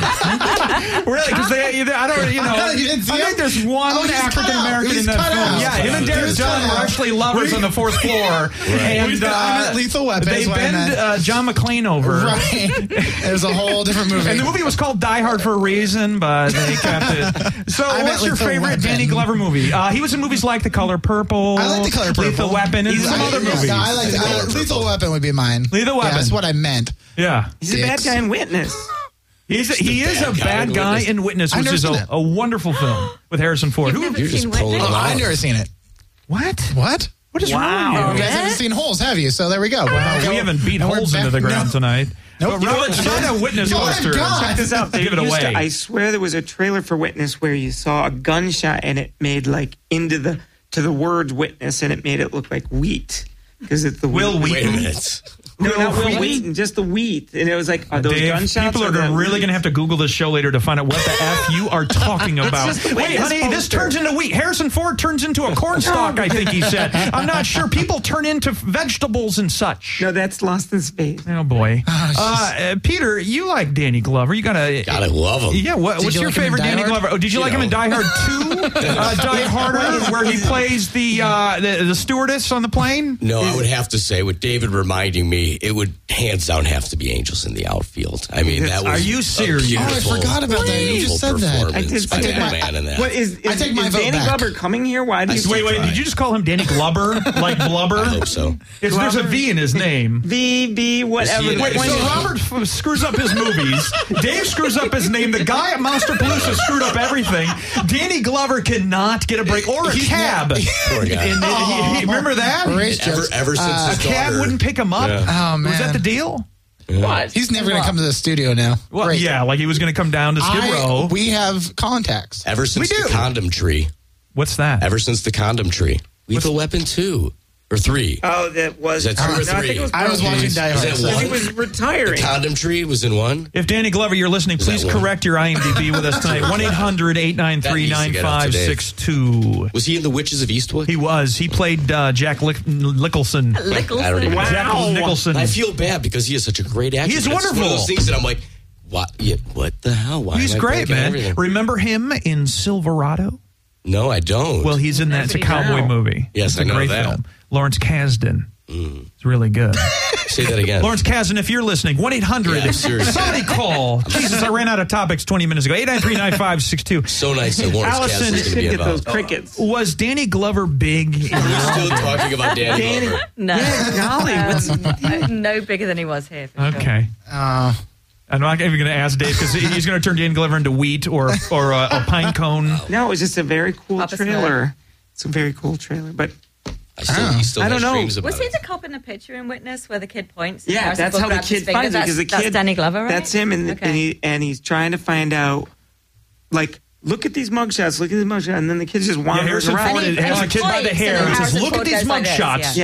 Hard. Really? Because they, they, I don't, you know. You didn't see I think him? there's one Oh, he's cut African out. American He's in that cut film. out. Yeah, him and He Derek was Dunn cut were out. actually lovers on the fourth floor. And We've- I meant Lethal Weapon They is what I bend meant. uh, John McClane over. Right. It was a whole different movie. And the movie was called Die Hard for a reason, but they kept it. So, I meant what's your Lethal favorite Weapon. Danny Glover movie? Uh, he was in movies like The Color Purple. I like The Color Purple. Lethal Weapon, and He's- some I- other yeah, movies. No, I like I, Lethal Weapon would be mine. Lethal Yeah, Weapon. that's what I meant. Yeah. He's a bad Dicks. guy in Witness. He's a, he is a bad guy bad in guy Witness. in Witness, I've which never is seen a, it. a wonderful film with Harrison Ford. You've Who, never You're seen just pulling Witness? them Oh, out. I've never seen it. what? What? What is Wow. wrong with You you? guys haven't seen Holes, have you? So there we go. Well, we haven't beat And we're holes into back- the ground no. tonight. Nope. But Robert, sign a Witness Oh, my poster. God. Check this out. They Give it used to- away. I swear there was a trailer for Witness where you saw a gunshot and it made like into the to the word witness and it made it look like wheat because it's the Will wheat. wait a Wheaton. minute. No, not Will Wheaton? Wheaton, just the wheat. And it was like, are those Dave, gunshots? people are or gonna, the really wheat? going to have to Google this show later to find out what the F you are talking about. just the Wait, Witness honey, this poster. turns into wheat. Harrison Ford turns into a corn stalk, I think he said. I'm not sure. People turn into vegetables and such. No, that's Lost in Space. Oh, boy. Uh, uh, Peter, you like Danny Glover. You got to... God, I love him. Yeah, what, Did what's you your like him in favorite Die Danny Hard? Glover? Oh, did you, You like him in know. Die Hard two? uh, Die Harder, where he plays the, uh, the the stewardess on the plane? No, I would have to say, with David reminding me, it would hands down have to be Angels in the Outfield. I mean, that was Are you a serious? Oh, I beautiful, forgot about that. You just said that. performance I did by say that that. man in that. What is, I is, take my is vote Danny back. Glover coming here? Why do you Wait, wait, did you just call him Danny Glubber? Like Blubber? I hope so. It's, there's a V in his name. V B whatever? Is he in Wait, it? so Robert f- screws up his movies. Dave screws up his name. The guy at Monster Palooza screwed up everything. Danny Glover cannot get a break or a He's cab. not- Poor guy. And, uh, he- he- remember that? Race Ever, jokes. ever since Uh, his A cab daughter- wouldn't pick him up. Yeah. Oh, man. Was that the deal? What? He's never going to come to the studio now. Well, Great. yeah, like he was going to come down to Skid I- Row. we have contacts. Ever since We do. the condom tree. What's that? Ever since the condom tree. Lethal Weapon two. Or three. Oh, that was. Is that two no, or I think three? it was I was probably- watching Die Is Hard. that so- one? He was retiring. The condom tree was in one. If Danny Glover, you're listening, Is that please one? correct your I M D B with us tonight. one eight hundred eight nine three nine five six two. Was he in The Witches of Eastwick? He was. He played uh, Jack Lick- Nicholson. I don't Nicholson. even- Wow. Jack Nicholson. I feel bad because he is such a great actor. He's but it's one of wonderful. those things that I'm like, what? Yeah, what the hell? Why He's am I great, blanking on man. everything? Remember him in Silverado? No, I don't. Well, he's in that. It's a cowboy Wow. movie. Yes, it's I a know great that. film. Lawrence Kasdan. Mm. It's really good. Say that again. Lawrence Kasdan, if you're listening, one eight hundred. Yeah, seriously. Somebody call. Jesus, I ran out of topics twenty minutes ago. eight nine three nine five six two. So nice that Lawrence Allison, Kasdan's going to be Get those involved. crickets. Was Danny Glover big? in We're still talking about Danny, Danny- Glover. No. golly, what's- Um, no bigger than he was here. For sure. Okay. Uh, I'm not even going to ask Dave because he's going to turn Danny Glover into wheat or or a, a pine cone. No, it was just a very cool Papa trailer. Smiller. It's a very cool trailer, but I still, he still I has don't know. dreams about Was he it. the cop in the picture in Witness where the kid points? and yeah, Harrison that's Ford how the grabs his kid finger? finds it because the That's- kid That's Danny Glover, right? That's him, and Okay. and he and he's trying to find out, like, look at these mugshots, look at these mugshots, and then the kid just Yeah, wanders Harrison around. Ford And he- has and a he kid by the points, hair and and then says, Harrison "Look at Ford these goes like this, mugshots." yeah.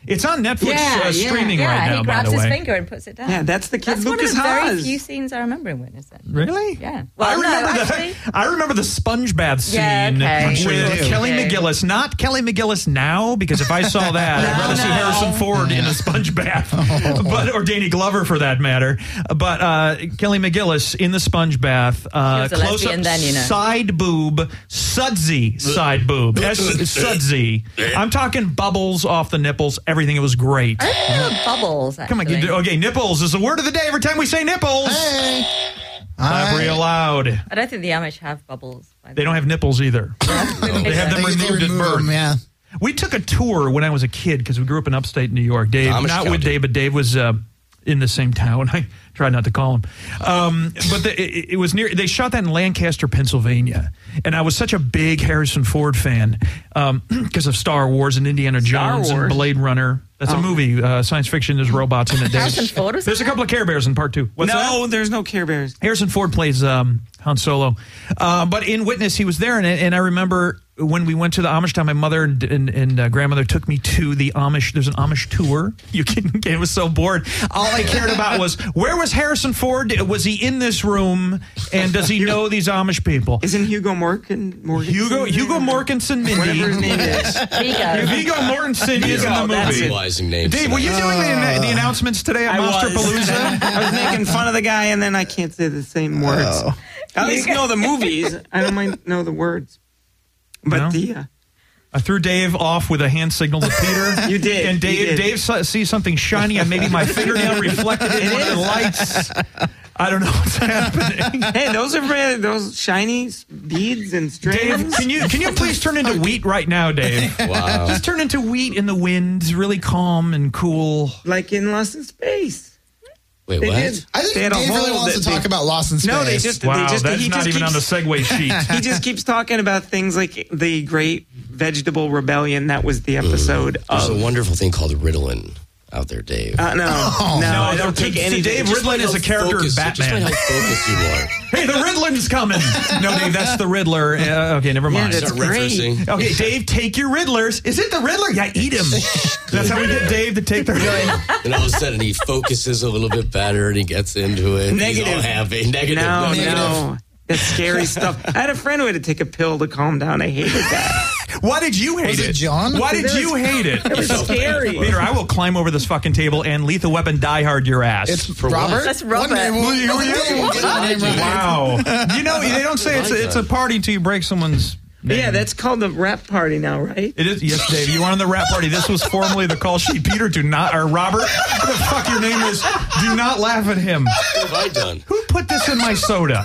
It's on Netflix Yeah, uh, yeah, streaming yeah, right now, he by grabs the his way. finger and puts it down. Yeah, that's the kid That's Lucas one of the very Haas. few scenes I remember in Witness. Really? Yeah. I Well, remember no, the actually, I remember the sponge bath scene Yeah, okay. I'm sure you with do. Kelly You do. McGillis. Not Kelly McGillis now, because if I saw that, I'd rather see no. Harrison Ford in a sponge bath, but or Danny Glover for that matter. But uh, Kelly McGillis in the sponge bath, uh, She was a close up lesbian then, you know. side boob, sudsy side boob, S- sudsy. I'm talking bubbles off the nipples. Everything. It was great. I don't know bubbles. Actually. Come on, you do, okay. Nipples is the word of the day every time we say nipples. Hey. Clap I- real loud. I don't think the Amish have bubbles. by the They don't way. have nipples either. They have them They- they removed at remove birth. them, yeah. We took a tour when I was a kid because we grew up in upstate New York. Dave, Amish not County. with Dave, but Dave was uh, in the same town. I tried not to call him. Um, but the, it, it was near, they shot that in Lancaster, Pennsylvania. And I was such a big Harrison Ford fan because of Star Wars and Indiana Star Jones and Wars? Blade Runner. That's Oh. a movie, uh, science fiction. There's robots in it. Dave. Harrison Ford was in There's a that? couple of Care Bears in part two. What's that? no, there's no Care Bears. Harrison Ford plays um, Han Solo. Uh, but in Witness, he was there. And, and I remember when we went to the Amish town, my mother and, and, and uh, grandmother took me to the Amish. There's an Amish tour. You can, I was so bored. All I cared about was, where was Harrison Ford? Was he in this room? And does he know these Amish people? Isn't Hugo Morgan? Morgan Hugo Hugo Mortensen, Mindy. Whatever his name is. Vigo. Viggo Mortensen is in the that's movie. it. Utilizing names. Dave, were you doing the, the announcements today at I was. Monsterpalooza? I was making fun of the guy, and then I can't say the same words. At least know the movies. I don't mind know the words. But No? the uh, I threw Dave off with a hand signal to Peter. You did, And you Dave, did. Dave saw, sees something shiny and maybe my fingernail reflected in one of the lights. I don't know what's happening. hey, those are really, those shiny beads and Dave, strings. can you can you please turn into wheat right now, Dave? Wow. Just turn into wheat in the wind, really calm and cool. like in Lost in Space. Wait, They what? did. I think They had a Dave really whole- wants they- to talk they- about Lost in Space. No, they just Wow, they just that's he not just even on the keeps, segue sheet. he just keeps talking about things like the Great Vegetable Rebellion. That was the episode There's of. a wonderful thing called Ritalin out there, Dave. Uh, no, Oh. no, No, I don't to- take to anything. Dave Just- Ritalin is a character in Focus- Just Batman. like how focused you are. Hey, the Riddler's coming. No, Dave, that's the Riddler. Uh, okay, never Yeah, mind. that's Start great. referencing. Okay, Dave, take your Riddlers. Is it the Riddler? Yeah, eat him. That's how we get Dave to take the Riddler. And all of a sudden he focuses a little bit better and he gets into it. He's Negative. all happy. Negative. No, negative. no. That's scary stuff. I had a friend who had to take a pill to calm down. I hated that. Why did you hate Was it John? Why did It you was- hate it? It was scary. Peter, I will climb over this fucking table and Lethal Weapon Die Hard your ass. It's For Robert. what? That's Robert. One day we'll, Who are you? one day we'll get the name right. wow. You know, they don't say it's a, it's a party until you break someone's name. Yeah, that's called the rap party now, right? It is. Yes, Dave. You are on the rap party. This was formerly the call sheet. Peter, do not, or Robert, what the fuck your name is, do not laugh at him. What have I done? Who put this in my soda?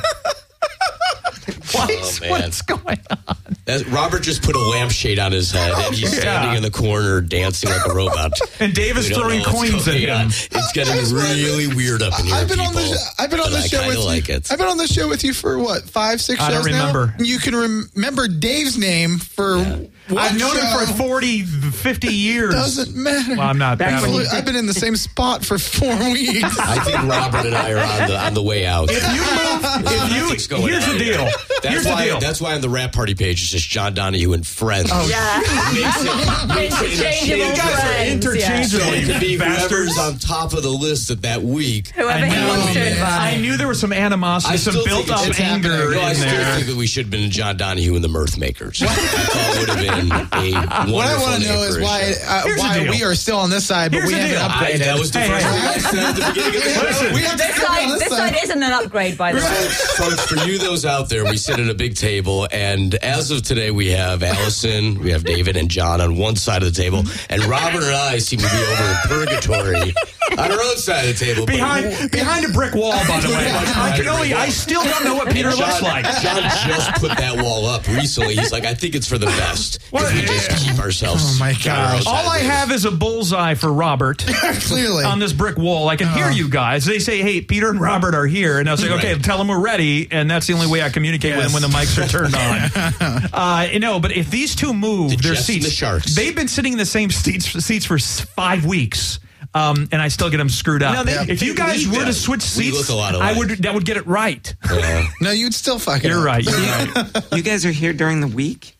What? Oh, man. What's going on? That, Robert just put a lampshade on his head and he's Yeah. standing in the corner dancing like a robot. And Dave is We don't throwing know what's coins at going on. him. It's getting really weird up in here. I've been on people, the I've been on but the I show kinda with like you. it. I've been on the show with you for what five six I don't shows now? remember. You can rem- remember Dave's name for one I've known show. him for forty, fifty years. Doesn't matter. Well, I'm not Back that when old. you- I've been in the same spot for four weeks. I think Robert and I are on the on the way out. If you move, if Nothing's you, going here's on the here. deal. That's Here's why. the deal. That's why on the rap party page it's just John Donahue and friends. Oh, Yeah. Makes it, makes it Interchangeable You guys are friends, interchangeable. So it could be Bastards. whoever's on top of the list at that week. Whoever I he knew, wants to I invite. knew there was some animosity, some still built think up it's anger happening. No, I in still there. think that we should have been John Donahue and the Mirth Makers. I thought would have been a wonderful What I want to name know for is a why show. uh, Here's the why deal. we are still on this side, but Here's we the haven't deal. I, upgraded. that was the Hey, first hey. thing I said at the beginning of the show. Listen. we have to This come on side, this this side. side isn't an upgrade, by the way. Folks, folks, for you those out there, we sit at a big table, and as of today, we have Allison, we have David, and John on one side of the table, and Robert and I seem to be over in purgatory on our own side of the table. but- Behind behind a brick wall, by the way. I can only. I still don't know what Peter John, looks like. John just put that wall up recently. He's like, I think it's for the best What? if we just keep ourselves. Oh, my on our own gosh. side All of I the have is a bullseye for Robert Clearly. on this brick wall. I can hear you guys. They say, "Hey, Peter and Robert are here," and I'll say, "Okay, Right. tell them we're ready." And that's the only way I communicate with them when the mics are turned on. uh, you know, but if these two move The their Jets and seats, the Sharks. they've been sitting in the same seats seats for s- five weeks. Um, and I still get them screwed up. No, they- if you guys we- were to switch we seats, look a lot I alike. would that would get it right. Yeah. No, you'd still fuck it You're up. right. You're right. You guys are here during the week?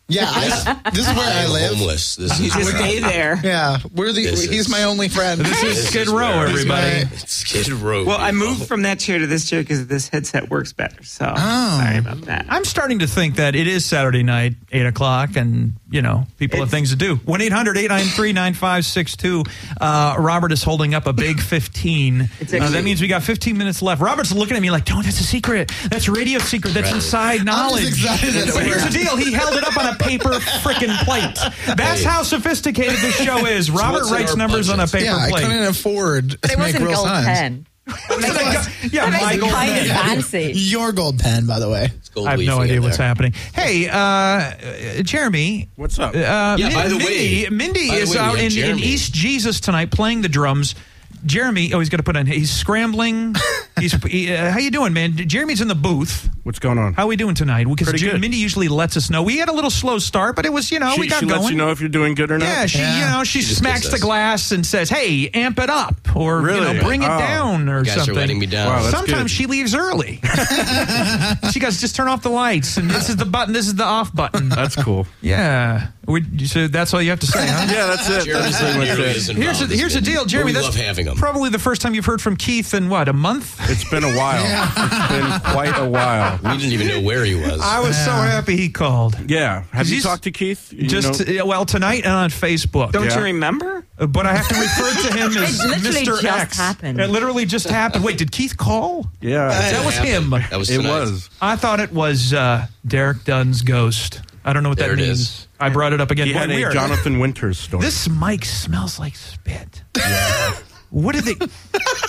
Yeah, I, this is where I I'm live. homeless. This is Just where stay there. Yeah, we're the. This he's is- my only friend. This is Skid Row, everybody. Skid Row. Well, I moved from that chair to this chair because this headset works better. So Oh. sorry about that. I'm starting to think that it is Saturday night, eight o'clock, and, you know, people have things to do. one eight hundred eight nine three nine five six two. Uh, Robert is holding up a big fifteen. It's Uh, actually- that means we got fifteen minutes left. Robert's looking at me like, don't, that's a secret. That's radio secret. That's Right. inside knowledge. excited that But here's the we're- deal. He held it up on a paper frickin' plate. That's Hey. how sophisticated this show is. Robert what's in writes our numbers on a budget? paper Yeah, I plate. couldn't afford But to it make wasn't real gold signs. pen. yeah, That my makes it gold kind of pen. fancy. Your gold pen, by the way. Gold I have no leafing idea in what's there. happening. Hey, uh, uh, Jeremy. What's up? Uh, Yeah, Min- by the Mindy, way- Mindy by the is way, we out have in, in Jeremy. East Jesus tonight playing the drums. Jeremy, oh, he's got to put on. He's scrambling. He's he, uh, how you doing, man? Jeremy's in the booth. What's going on? How are we doing tonight? Because Pretty Jer- good. Mindy usually lets us know. We had a little slow start, but it was, you know, she we got she going. lets you know if you're doing good or not? Yeah, she, Yeah. you know, she, She just smacks gives the us- glass and says, "Hey, amp it up," or you Really? know, bring it Oh. down, or You guys something. are letting me down. Wow, that's Sometimes good. she leaves early. She goes, "Just turn off the lights, and this is the button. This is the off button." That's cool. Yeah, we, so that's all you have to say, huh? Yeah, that's it. Jeremy's That's pretty much nearly it. as Here's involved the, as here's the Mindy. deal, But Jeremy. we That's love having him. probably the first time you've heard from Keith in what, a month? It's been a while. It's been quite a while. We didn't even know where he was. I was so happy he called. Yeah. Have you he's- talked to Keith? You Just know- uh, well tonight and on Facebook. Don't Yeah. you remember? Uh, But I have to refer to him as It literally Mister just X. happened. It literally just happened. Wait, did Keith call? yeah. That was him. That was It tonight. was. I thought it was uh, Derek Dunn's ghost. I don't know what There that it means. is. I brought it up again. He Boy, had we a are- Jonathan Winters story. This mic smells like spit. What did they?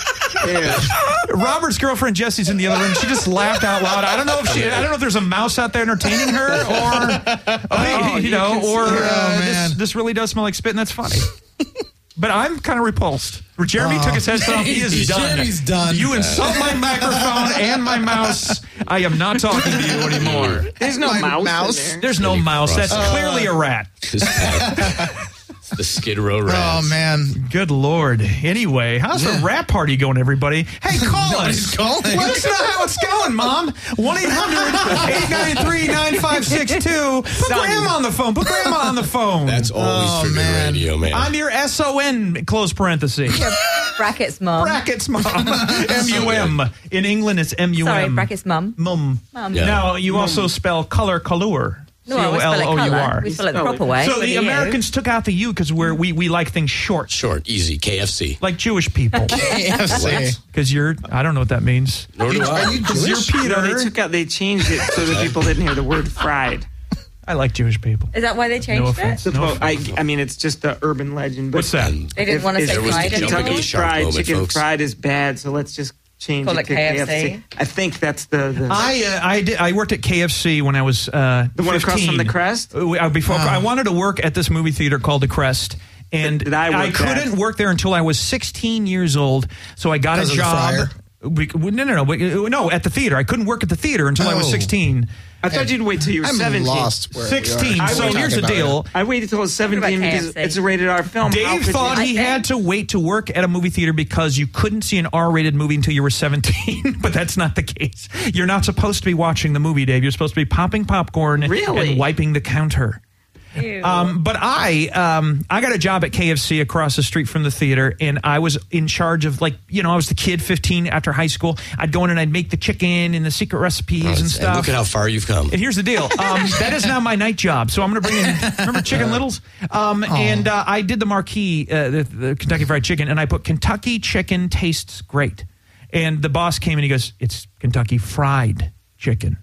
Robert's girlfriend Jessie's in the other room. She just laughed out loud. I don't know if she. I don't know if there's a mouse out there entertaining her, or Oh, you know, or uh, Oh, this, man. this really does smell like spit, and that's funny. But I'm kind of repulsed. Jeremy took his headset off. He is done. Jeremy's done. You insult my microphone and my mouse. I am not talking to you anymore. There's no My mouse, mouse? in there. There's no mouse. That's clearly a rat. The Skid Row Rats. Oh man, Good Lord. Anyway, how's the rap party going, everybody? Hey, call Nobody's us. calling. Let us know how it's going, Mom. one eight hundred eight nine three nine five six two. Put Grandma on the phone. Put Grandma on the phone. That's always Oh, for good man. radio, man. I'm your S O N, close parenthesis. Brackets, mum. Brackets, Mom. M U M. In England, it's M U M. Sorry, brackets, mum. Mum. Mum. Yeah. Now, you also spell color, color. No, I always spell it colour. We spell it the proper way. So with the a U. Americans took out the U because we're we, we like things short, Short, easy, K F C. like Jewish people. K F C. Because you're, I don't know what that means. Nor do I. Are you Because you're Jewish? Peter. No, they took out. They changed it so that people didn't hear the word fried. I like Jewish people. Is that why they changed No it? offense. No Suppo- I, offense. I mean, it's just the urban legend. But What's that? They didn't want to if- say if was the fried jumping anymore. of the Kentucky shark Fried moment, Chicken folks. Fried is bad, so let's just change Call it it to K F C. K F C. I think that's the, the I uh, I did I worked at K F C when I was uh, the one across from the fifteen. Crest. Uh, I- Before I wanted to work at this movie theater called the Crest, and Did I work couldn't that? work there until I was sixteen years old. So I got a Because of the job. fryer? We, no, no, no, we- no. At the theater, I couldn't work at the theater until I was Oh. sixteen. I thought you'd wait till you were I'm seventeen. lost. Where we are. Sixteen. I So was here's the talking deal. about I waited till I was seventeen What about because K F C? it's a rated R film. How Dave could thought you- he I had to wait to work at a movie theater because you couldn't see an R-rated movie until you were seventeen, but that's not the case. You're not supposed to be watching the movie, Dave. You're supposed to be popping popcorn Really? and wiping the counter. Ew. Um, but I, um, I got a job at K F C across the street from the theater, and I was in charge of, like, you know, I was the kid, fifteen, after high school. I'd go in and I'd make the chicken and the secret recipes and And stuff. look at how far you've come. And here's the deal. Um, that is now my night job. So I'm going to bring in, remember Chicken Littles? Um, and uh, I did the marquee, uh, the, the Kentucky Fried Chicken, and I put Kentucky chicken tastes great. And the boss came and he goes, it's Kentucky Fried Chicken.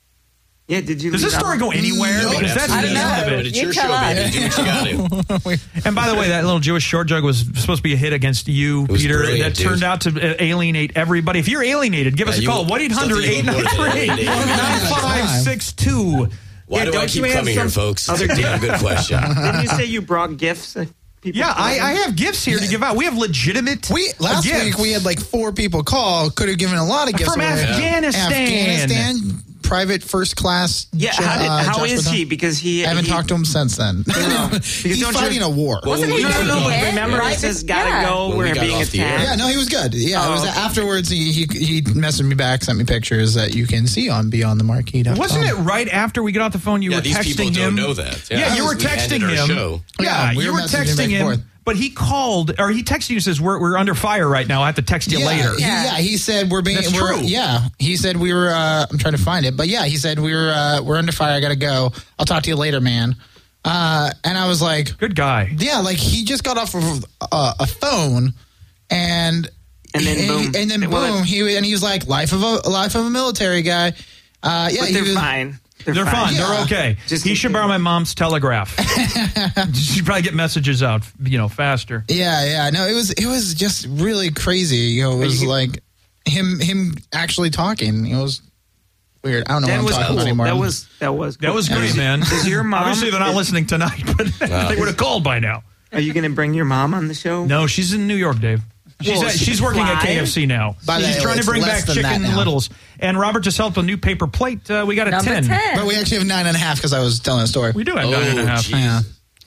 Yeah, did you? Does this leave story out- go anywhere? No, Because that's I the don't end know. of But it. it's You your tell show, us. baby. Do what you gotta do. And by the way, that little Jewish short jug was supposed to be a hit against you, was Peter. brilliant, That dude. turned out to uh, alienate everybody. If you're alienated, give us Yeah, a you- call. one eight hundred eight nine three nine five six two. Why Yeah, do I don't keep you have coming here, some folks? It's other- a damn good question. Didn't you say you brought gifts? that people Yeah, could I, have? I have gifts here to give out. We have legitimate We last gifts. week we had like four people call. Could have given a lot of gifts From away. Afghanistan. Afghanistan. private first class. Yeah, jo- how, did, uh, how Josh is with he? him? Because he I haven't he, talked to him since then. No, He's don't fighting you- a war. Well, Wasn't when he we No, got no, off- but Yeah. remember Right? it says gotta Yeah. go. When We're we got being off the air. attacked. Yeah, no, he was good. Yeah, it was Oh, okay. afterwards. He, he he messaged me back, sent me pictures that you can see on beyond the marquee dot com. Wasn't it right after we got off the phone? You Yeah, were these texting people him. don't know that. Yeah, Yeah, you were we ended texting our him. show. Yeah, Yeah, we you were were messaging back texting and him, forth. but he called or he texted you and says we're we're under fire right now. I have to text you yeah, later. He, yeah, he said we're being. That's we're, true. Yeah, he said we were. Uh, I'm trying to find it, but yeah, he said we were. Uh, we're under fire. I gotta go. I'll talk to you later, man. Uh, and I was like, Good guy. yeah, like he just got off of uh, a phone, and And then and, boom. and then Well, boom, he and he was like, life of a life of a military guy. Uh, yeah, But he they're was, fine. They're, They're fine. Yeah. They're okay. Just he keep should doing borrow my mom's telegraph. She'd probably get messages out, you know, faster. Yeah, yeah. No, it was it was just really crazy. You know, it was you- like him him actually talking. It was weird. I don't know That what was I'm talking cool. about anymore. That was that was That cool. was great, man. Is your mom? Obviously, they're not listening tonight, but they would have called by now. Are you going to bring your mom on the show? No, she's in New York, Dave. She's, Well, at, she she's working at fly. K F C now. By the She's way, trying to it's bring less back than that chicken now. littles. And Robert just helped a new paper plate. Uh, we got a Number ten. ten. But we actually have nine and a half because I was telling a story. We do have Oh, nine and a half. geez. Yeah.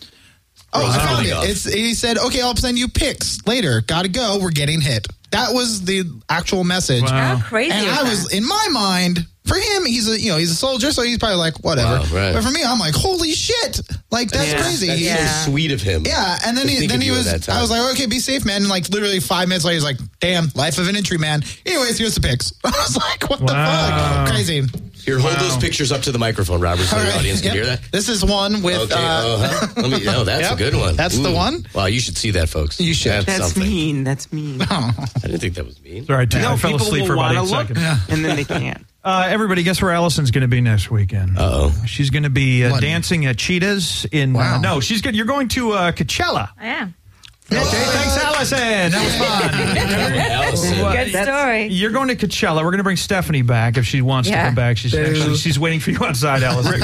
Oh, Rose I found coming it. off. It's, he said, okay, I'll send you pics later. Gotta go. We're getting hit. That was the actual message. Wow. How crazy And is I that? was, in my mind, for him, he's a, you know, he's a soldier, so he's probably like, whatever. Wow, right. But for me, I'm like, holy shit. Like, that's Yeah. crazy. That's Yeah. so sweet of him. Yeah, and then To he think then of he you at was. that time. I was like, okay, be safe, man. And like literally five minutes later, he's like, damn, life of an infantryman. Anyways, here's the pics. I was like, what the Wow. fuck? Crazy. Here, hold those pictures up to the microphone, Robert, so All the right, audience can yep. hear that. This is one with. Okay. Uh, uh-huh. Let me. Oh, that's Yep. a good one. That's the Ooh. one? Wow, you should see that, folks. You should. That's something. mean. That's mean. oh. I didn't think that was mean. Sorry, I No, fell people asleep will for about wanna eight look, seconds. and then they can't. Uh, everybody, guess where Allison's going to be next weekend? Uh-oh. She's going to be uh, What? dancing at Cheetahs in. Wow. Uh, no, she's good. You're going to uh, Coachella. I am. Okay, thanks, Allison. That was fun. Allison. Well, Good story. You're going to Coachella. We're going to bring Stephanie back if she wants to Yeah. come back. She's actually she's waiting for you outside, Allison.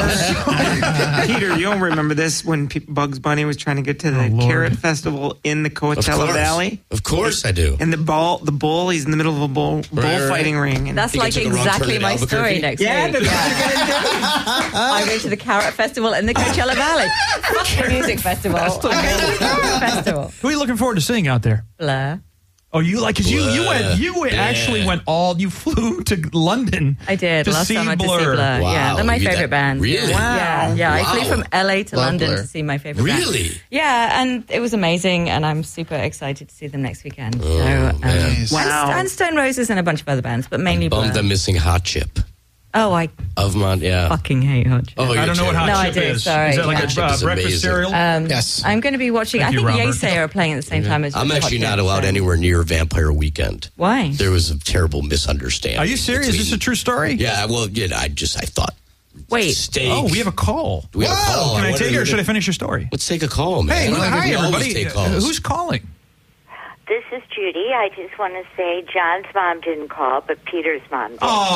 Peter, you'll remember this when Pe- Bugs Bunny was trying to get to the Oh, Lord. Carrot Festival in the Of Coachella course. Valley. Of course I do. And the ball, the bull, he's in the middle of a bull, bullfighting right. ring. And That's You like took the wrong exactly turn in my Albuquerque? story next Yeah, week. that's what you're gonna do. I'm going to the Carrot Festival in the Coachella Valley. Fuck the music festival. I'm going to the Carrot Festival. Who are you looking forward to seeing out there? Blur. Oh, you like because you you went you Yeah. actually went all you flew to London. I did. to Last see summer to see Blur. Blur. Wow, Yeah, they're my you favorite that- band. really? Yeah, yeah. I flew Wow. from L A to Love London Blur. to see my favorite band. Really? Yeah, and it was amazing, and I'm super excited to see them next weekend. Oh, so, um, man. Nice. Wow. and, and Stone Roses and a bunch of other bands, but mainly Blur. Bummed I'm missing Hot Chip Oh, I of Mon. Yeah. fucking hate Hot Chip. Oh, I don't know what hot No, I chip do, is. sorry. Is that like Yeah. a Chip uh, is breakfast amazing. cereal? Um, Yes. I'm going to be watching. Thank I you, think Robert. Yeasay are playing at the same time as. I'm Hot actually Chip, not allowed so- anywhere near Vampire Weekend. Why? There was a terrible misunderstanding. Are you serious? Is this a between- true story? Yeah. Well, yeah. I just I thought Wait. steak. Oh, we have a call. Do we have a Whoa. call? Can I wonder take it or if- should I finish your story? Let's take a call, man. Hey, I look, don't think hi we always everybody. take Uh, calls. Who's calling? This is Judy. I just want to say John's mom didn't call, but Peter's mom did.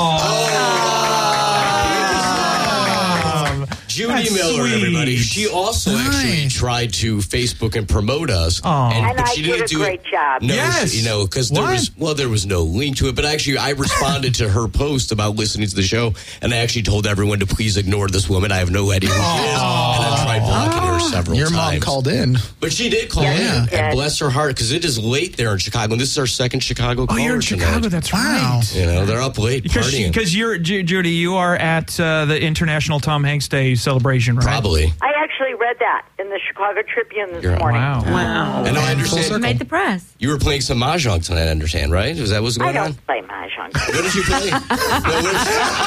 Oh. Judy That's Miller, sweet. everybody. She also actually Nice. tried to Facebook and promote us. Aw. And but I she did didn't a do great it. job. No, Yes. she- you know, because there What? was well, there was no link to it. But actually, I responded to her post about listening to the show, and I actually told everyone to please ignore this woman. I have no idea who she is, and I tried blocking her several Your mom times. called in. But she did call Yeah, in, she and did. bless her heart, because it is late there in Chicago. And this is our second Chicago Oh, caller you're in tonight. Chicago. That's Wow. right. You know, they're up late Because partying. because you're Ju- Judy, you are at uh, the International Tom Hanks Day celebration, right? Probably. I actually read that in the Chicago Tribune this You're- morning. Wow. Wow. And I Full understand circle. Made the press. you were playing some mahjong tonight. I understand, right? Is that what's I going on? don't play mahjong. What did you play? no, what did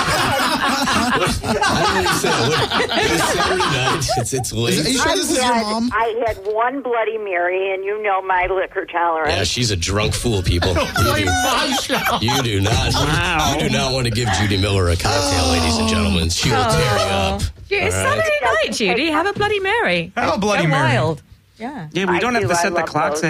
I don't understand. What, it was Saturday night. It's, it's late. Is- are you sure this is I your had, mom? I had one Bloody Mary, and you know my liquor tolerance. Yeah, she's a drunk fool, people. You do, you do not. Wow. You do not want to give Judy Miller a cocktail, ladies and gentlemen. She will tear you up. Yeah, it's All right. Saturday night, Judy. Have a Bloody Mary. Have a Bloody Go Mary. wild. Yeah. Yeah, we I don't have do. to I set the love clocks those. ahead.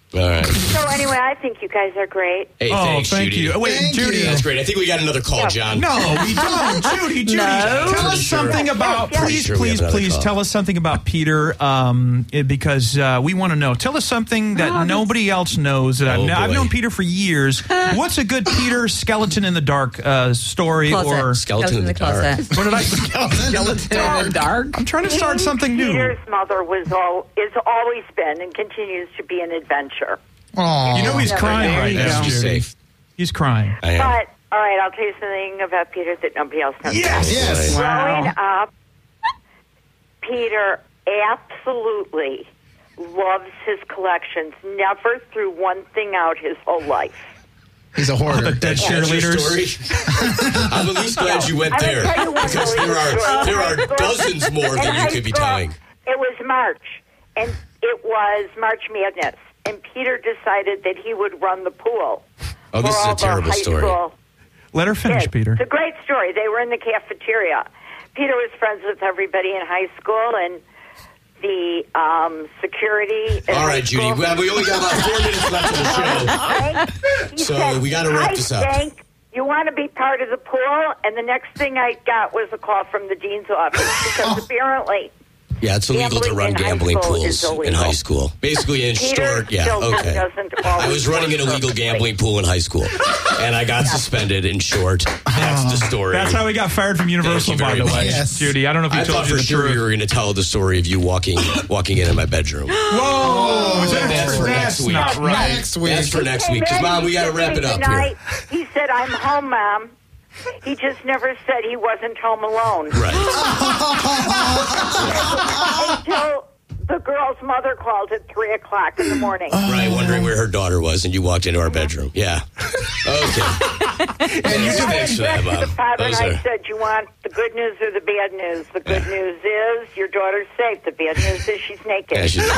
All right. So anyway, I think you guys are great. Hey, Oh, thanks, thank Judy. you. Wait, Thank Judy. you. That's great. I think we got another call, John. No, we don't. Judy, Judy, No. tell us Pretty sure. something about, Yes, yes. please, Pretty sure we please, have another please call. tell us something about Peter, um, it- because uh, we want to know. Tell us something that nobody else knows. That I've, Oh, kn- I've boy. known Peter for years. What's a good Peter skeleton in the dark uh, story? Closet. Or Skeleton in the dark. closet. what did I? Skeleton in the dark. I'm trying to start something new. Peter's mother was all is always been and continues to be an adventure. Aw. You know he's Never crying mind. right There you now. go. Be Judy. safe. He's crying. I am. But all right, I'll tell you something about Peter that nobody else knows. Yes. Yes. Growing Wow. up, Peter absolutely loves his collections. Never threw one thing out his whole life. He's a hoarder. The dead That's your cheerleaders. story? I'm at least glad you went I will there tell you one because really there good story. are there In are high school- dozens more in than you high could be school, telling. It was March, and it was March Madness, and Peter decided that he would run the pool. Oh, this for is a all the terrible high story. school Let her finish, kids. Peter. It's a great story. They were in the cafeteria. Peter was friends with everybody in high school, and the um, security. in All high right, Judy. school- Well, we only got about four minutes left of the show. He So said, we gotta wrap "I this up." think you want to be part of the pool?" And the next thing I got was a call from the dean's office because apparently Yeah, it's illegal to Gambling run in high gambling school pools is illegal. in high school. Basically, in Peter short, yeah, still okay. doesn't I always was running an work illegal perfectly. gambling pool in high school, and I got suspended. In short, that's the story. That's how we got fired from Universal, Thank you by very the way. much. Yes. Judy, I don't know if you I told thought you for the sure truth. you were going to tell the story of you walking walking in in my bedroom. Whoa, But that's, that's for that's next week. not right. Next week. That's for next Hey, week. Because, then Mom, we he got to said wrap to it me up tonight, here. He said, "I'm home, Mom." He just never said he wasn't home alone. Right. Until the girl's mother called at three o'clock in the morning. Right, wondering where her daughter was, and you walked into our bedroom. Yeah. Okay. And you thanks for that, to the Mom. father and Those I are- said, "You want the good news or the bad news? The good news is your daughter's safe. The bad news is she's naked." Yeah, she's-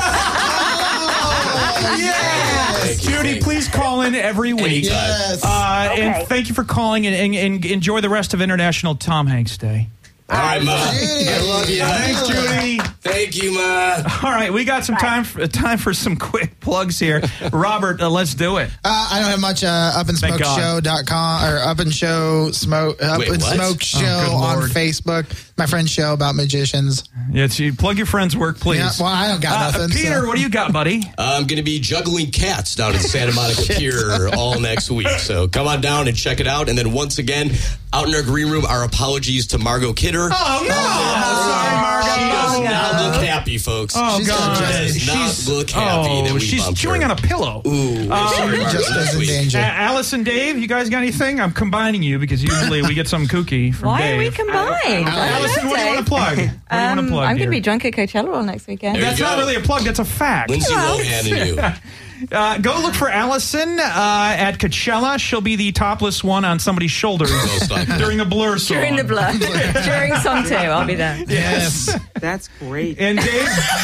Yes. Thank you, Judy, thank please call in every week. Anytime. Yes. Uh, Okay. And thank you for calling and, and, and enjoy the rest of International Tom Hanks Day. All right, Ma. Judy. I love you. Thanks, Judy. Thank you, Ma. All right, we got some time for, time for some quick plugs here. Robert, uh, let's do it. Uh, I don't have much. Uh, up and Thank smoke God. show dot com or up and show smoke up Wait, and what? smoke Oh, show good on Lord. Facebook. My friend's show about magicians. Yeah, it's, you plug your friend's work, please. Yeah, well, I don't got Uh, nothing. Peter, so. what do you got, buddy? I'm going to be juggling cats down at Santa Monica Pier all next week. So come on down and check it out. And then once again, out in our green room, our apologies to Margot Kidder. Oh, no. Sorry, Margot. She does not look happy, folks. Oh, She's God. gonna She does not She's, look happy oh, that we she's bumped chewing her. on a pillow. Ooh, sorry, Margot. Just Next as in week. Uh, danger. Alice and Dave, you guys got anything? I'm combining you because usually we get some kooky from Why Dave. are we combined? I don't Allison, know, what do you want Dave. to plug? What do you want Um, to plug I'm going to here? be drunk at Coachella all next weekend. There you That's not go. really a plug. That's a fact. Lindsay Well, Lohan and you. Uh, go look for Allison uh, at Coachella. She'll be the topless one on somebody's shoulders Most likely. during the Blur song. During the blur. During song two, I'll be there. Yes. That's great. And Dave,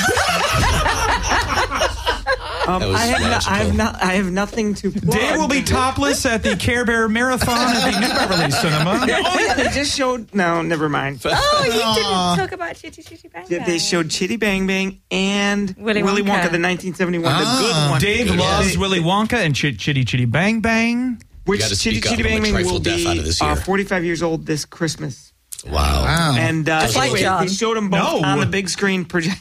Um, That was I have no, I have magical. not. I have nothing to plug. Dave will be topless at the Care Bear Marathon at the New Beverly Cinema. Oh yeah, they just showed. No, never mind. Oh, you didn't talk about Chitty Chitty Bang Yeah, Bang. they showed Chitty Bang Bang and Willy Willy Wonka, Wonka. the nineteen seventy-one, Ah. the good one. Dave Good loves one. Willy Wonka and Ch- Chitty Chitty Bang Bang. Which gotta Chitty speak up. Chitty I'm Bang a Bang trifle will deaf out of be this uh, year. forty-five years old this Christmas. Wow. Wow. And uh, Just they- like they, John. showed them both No. on the big screen project.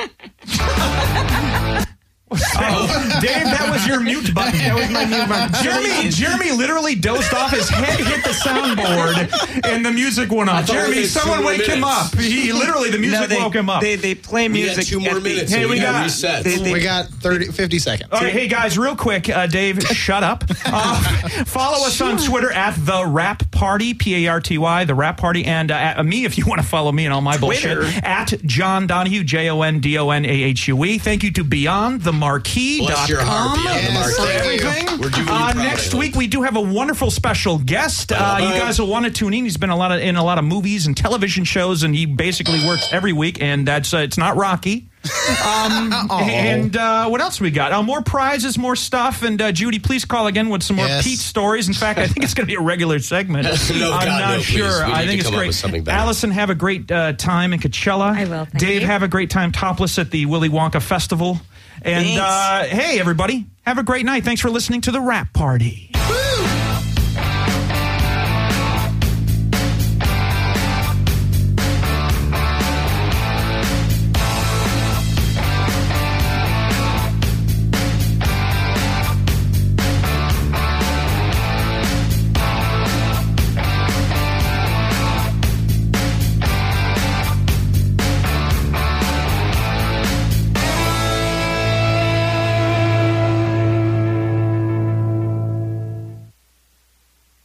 Oh, Dave, that was your mute button. That was my mute button. Jeremy, Jeremy literally dozed off. His head hit the soundboard, and the music went off. thought we Jeremy, had two someone more wake him minutes. up. He literally, the music No, they, woke him up. They, they play We music. got two more at the- minutes. Hey, so we we got got- reset. they- they- We got thirty, fifty seconds. All right, hey guys, real quick, uh, Dave, shut up. Uh, follow us on Twitter at the Rap Party, P A R T Y, the Rap Party, and uh, at me if you want to follow me and all my Twitter. bullshit at John Donahue, J O N D O N A H U E. Thank you to Beyond the Marquee dot com. Bless your heart, Beyond the Yes, Marquee. for thank you. everything. We're doing you uh, proud, next I hope. week we do have a wonderful special guest. Uh, you Uh-huh. guys will want to tune in. He's been a lot of, in a lot of movies and television shows, and he basically works every week. And that's uh, it's not Rocky. Um, and uh, what else we got? Oh, more prizes, more stuff. And uh, Judy, please call again with some more Yes. Pete stories. In fact, I think it's going to be a regular segment. No, I'm God, not no, please. sure. We I need think to it's come up great. with something better. Allison, have a great uh, time in Coachella. I will, thank Dave, you. have a great time topless at the Willy Wonka Festival. And Thanks. uh, hey, everybody. Have a great night. Thanks for listening to The Rap Party.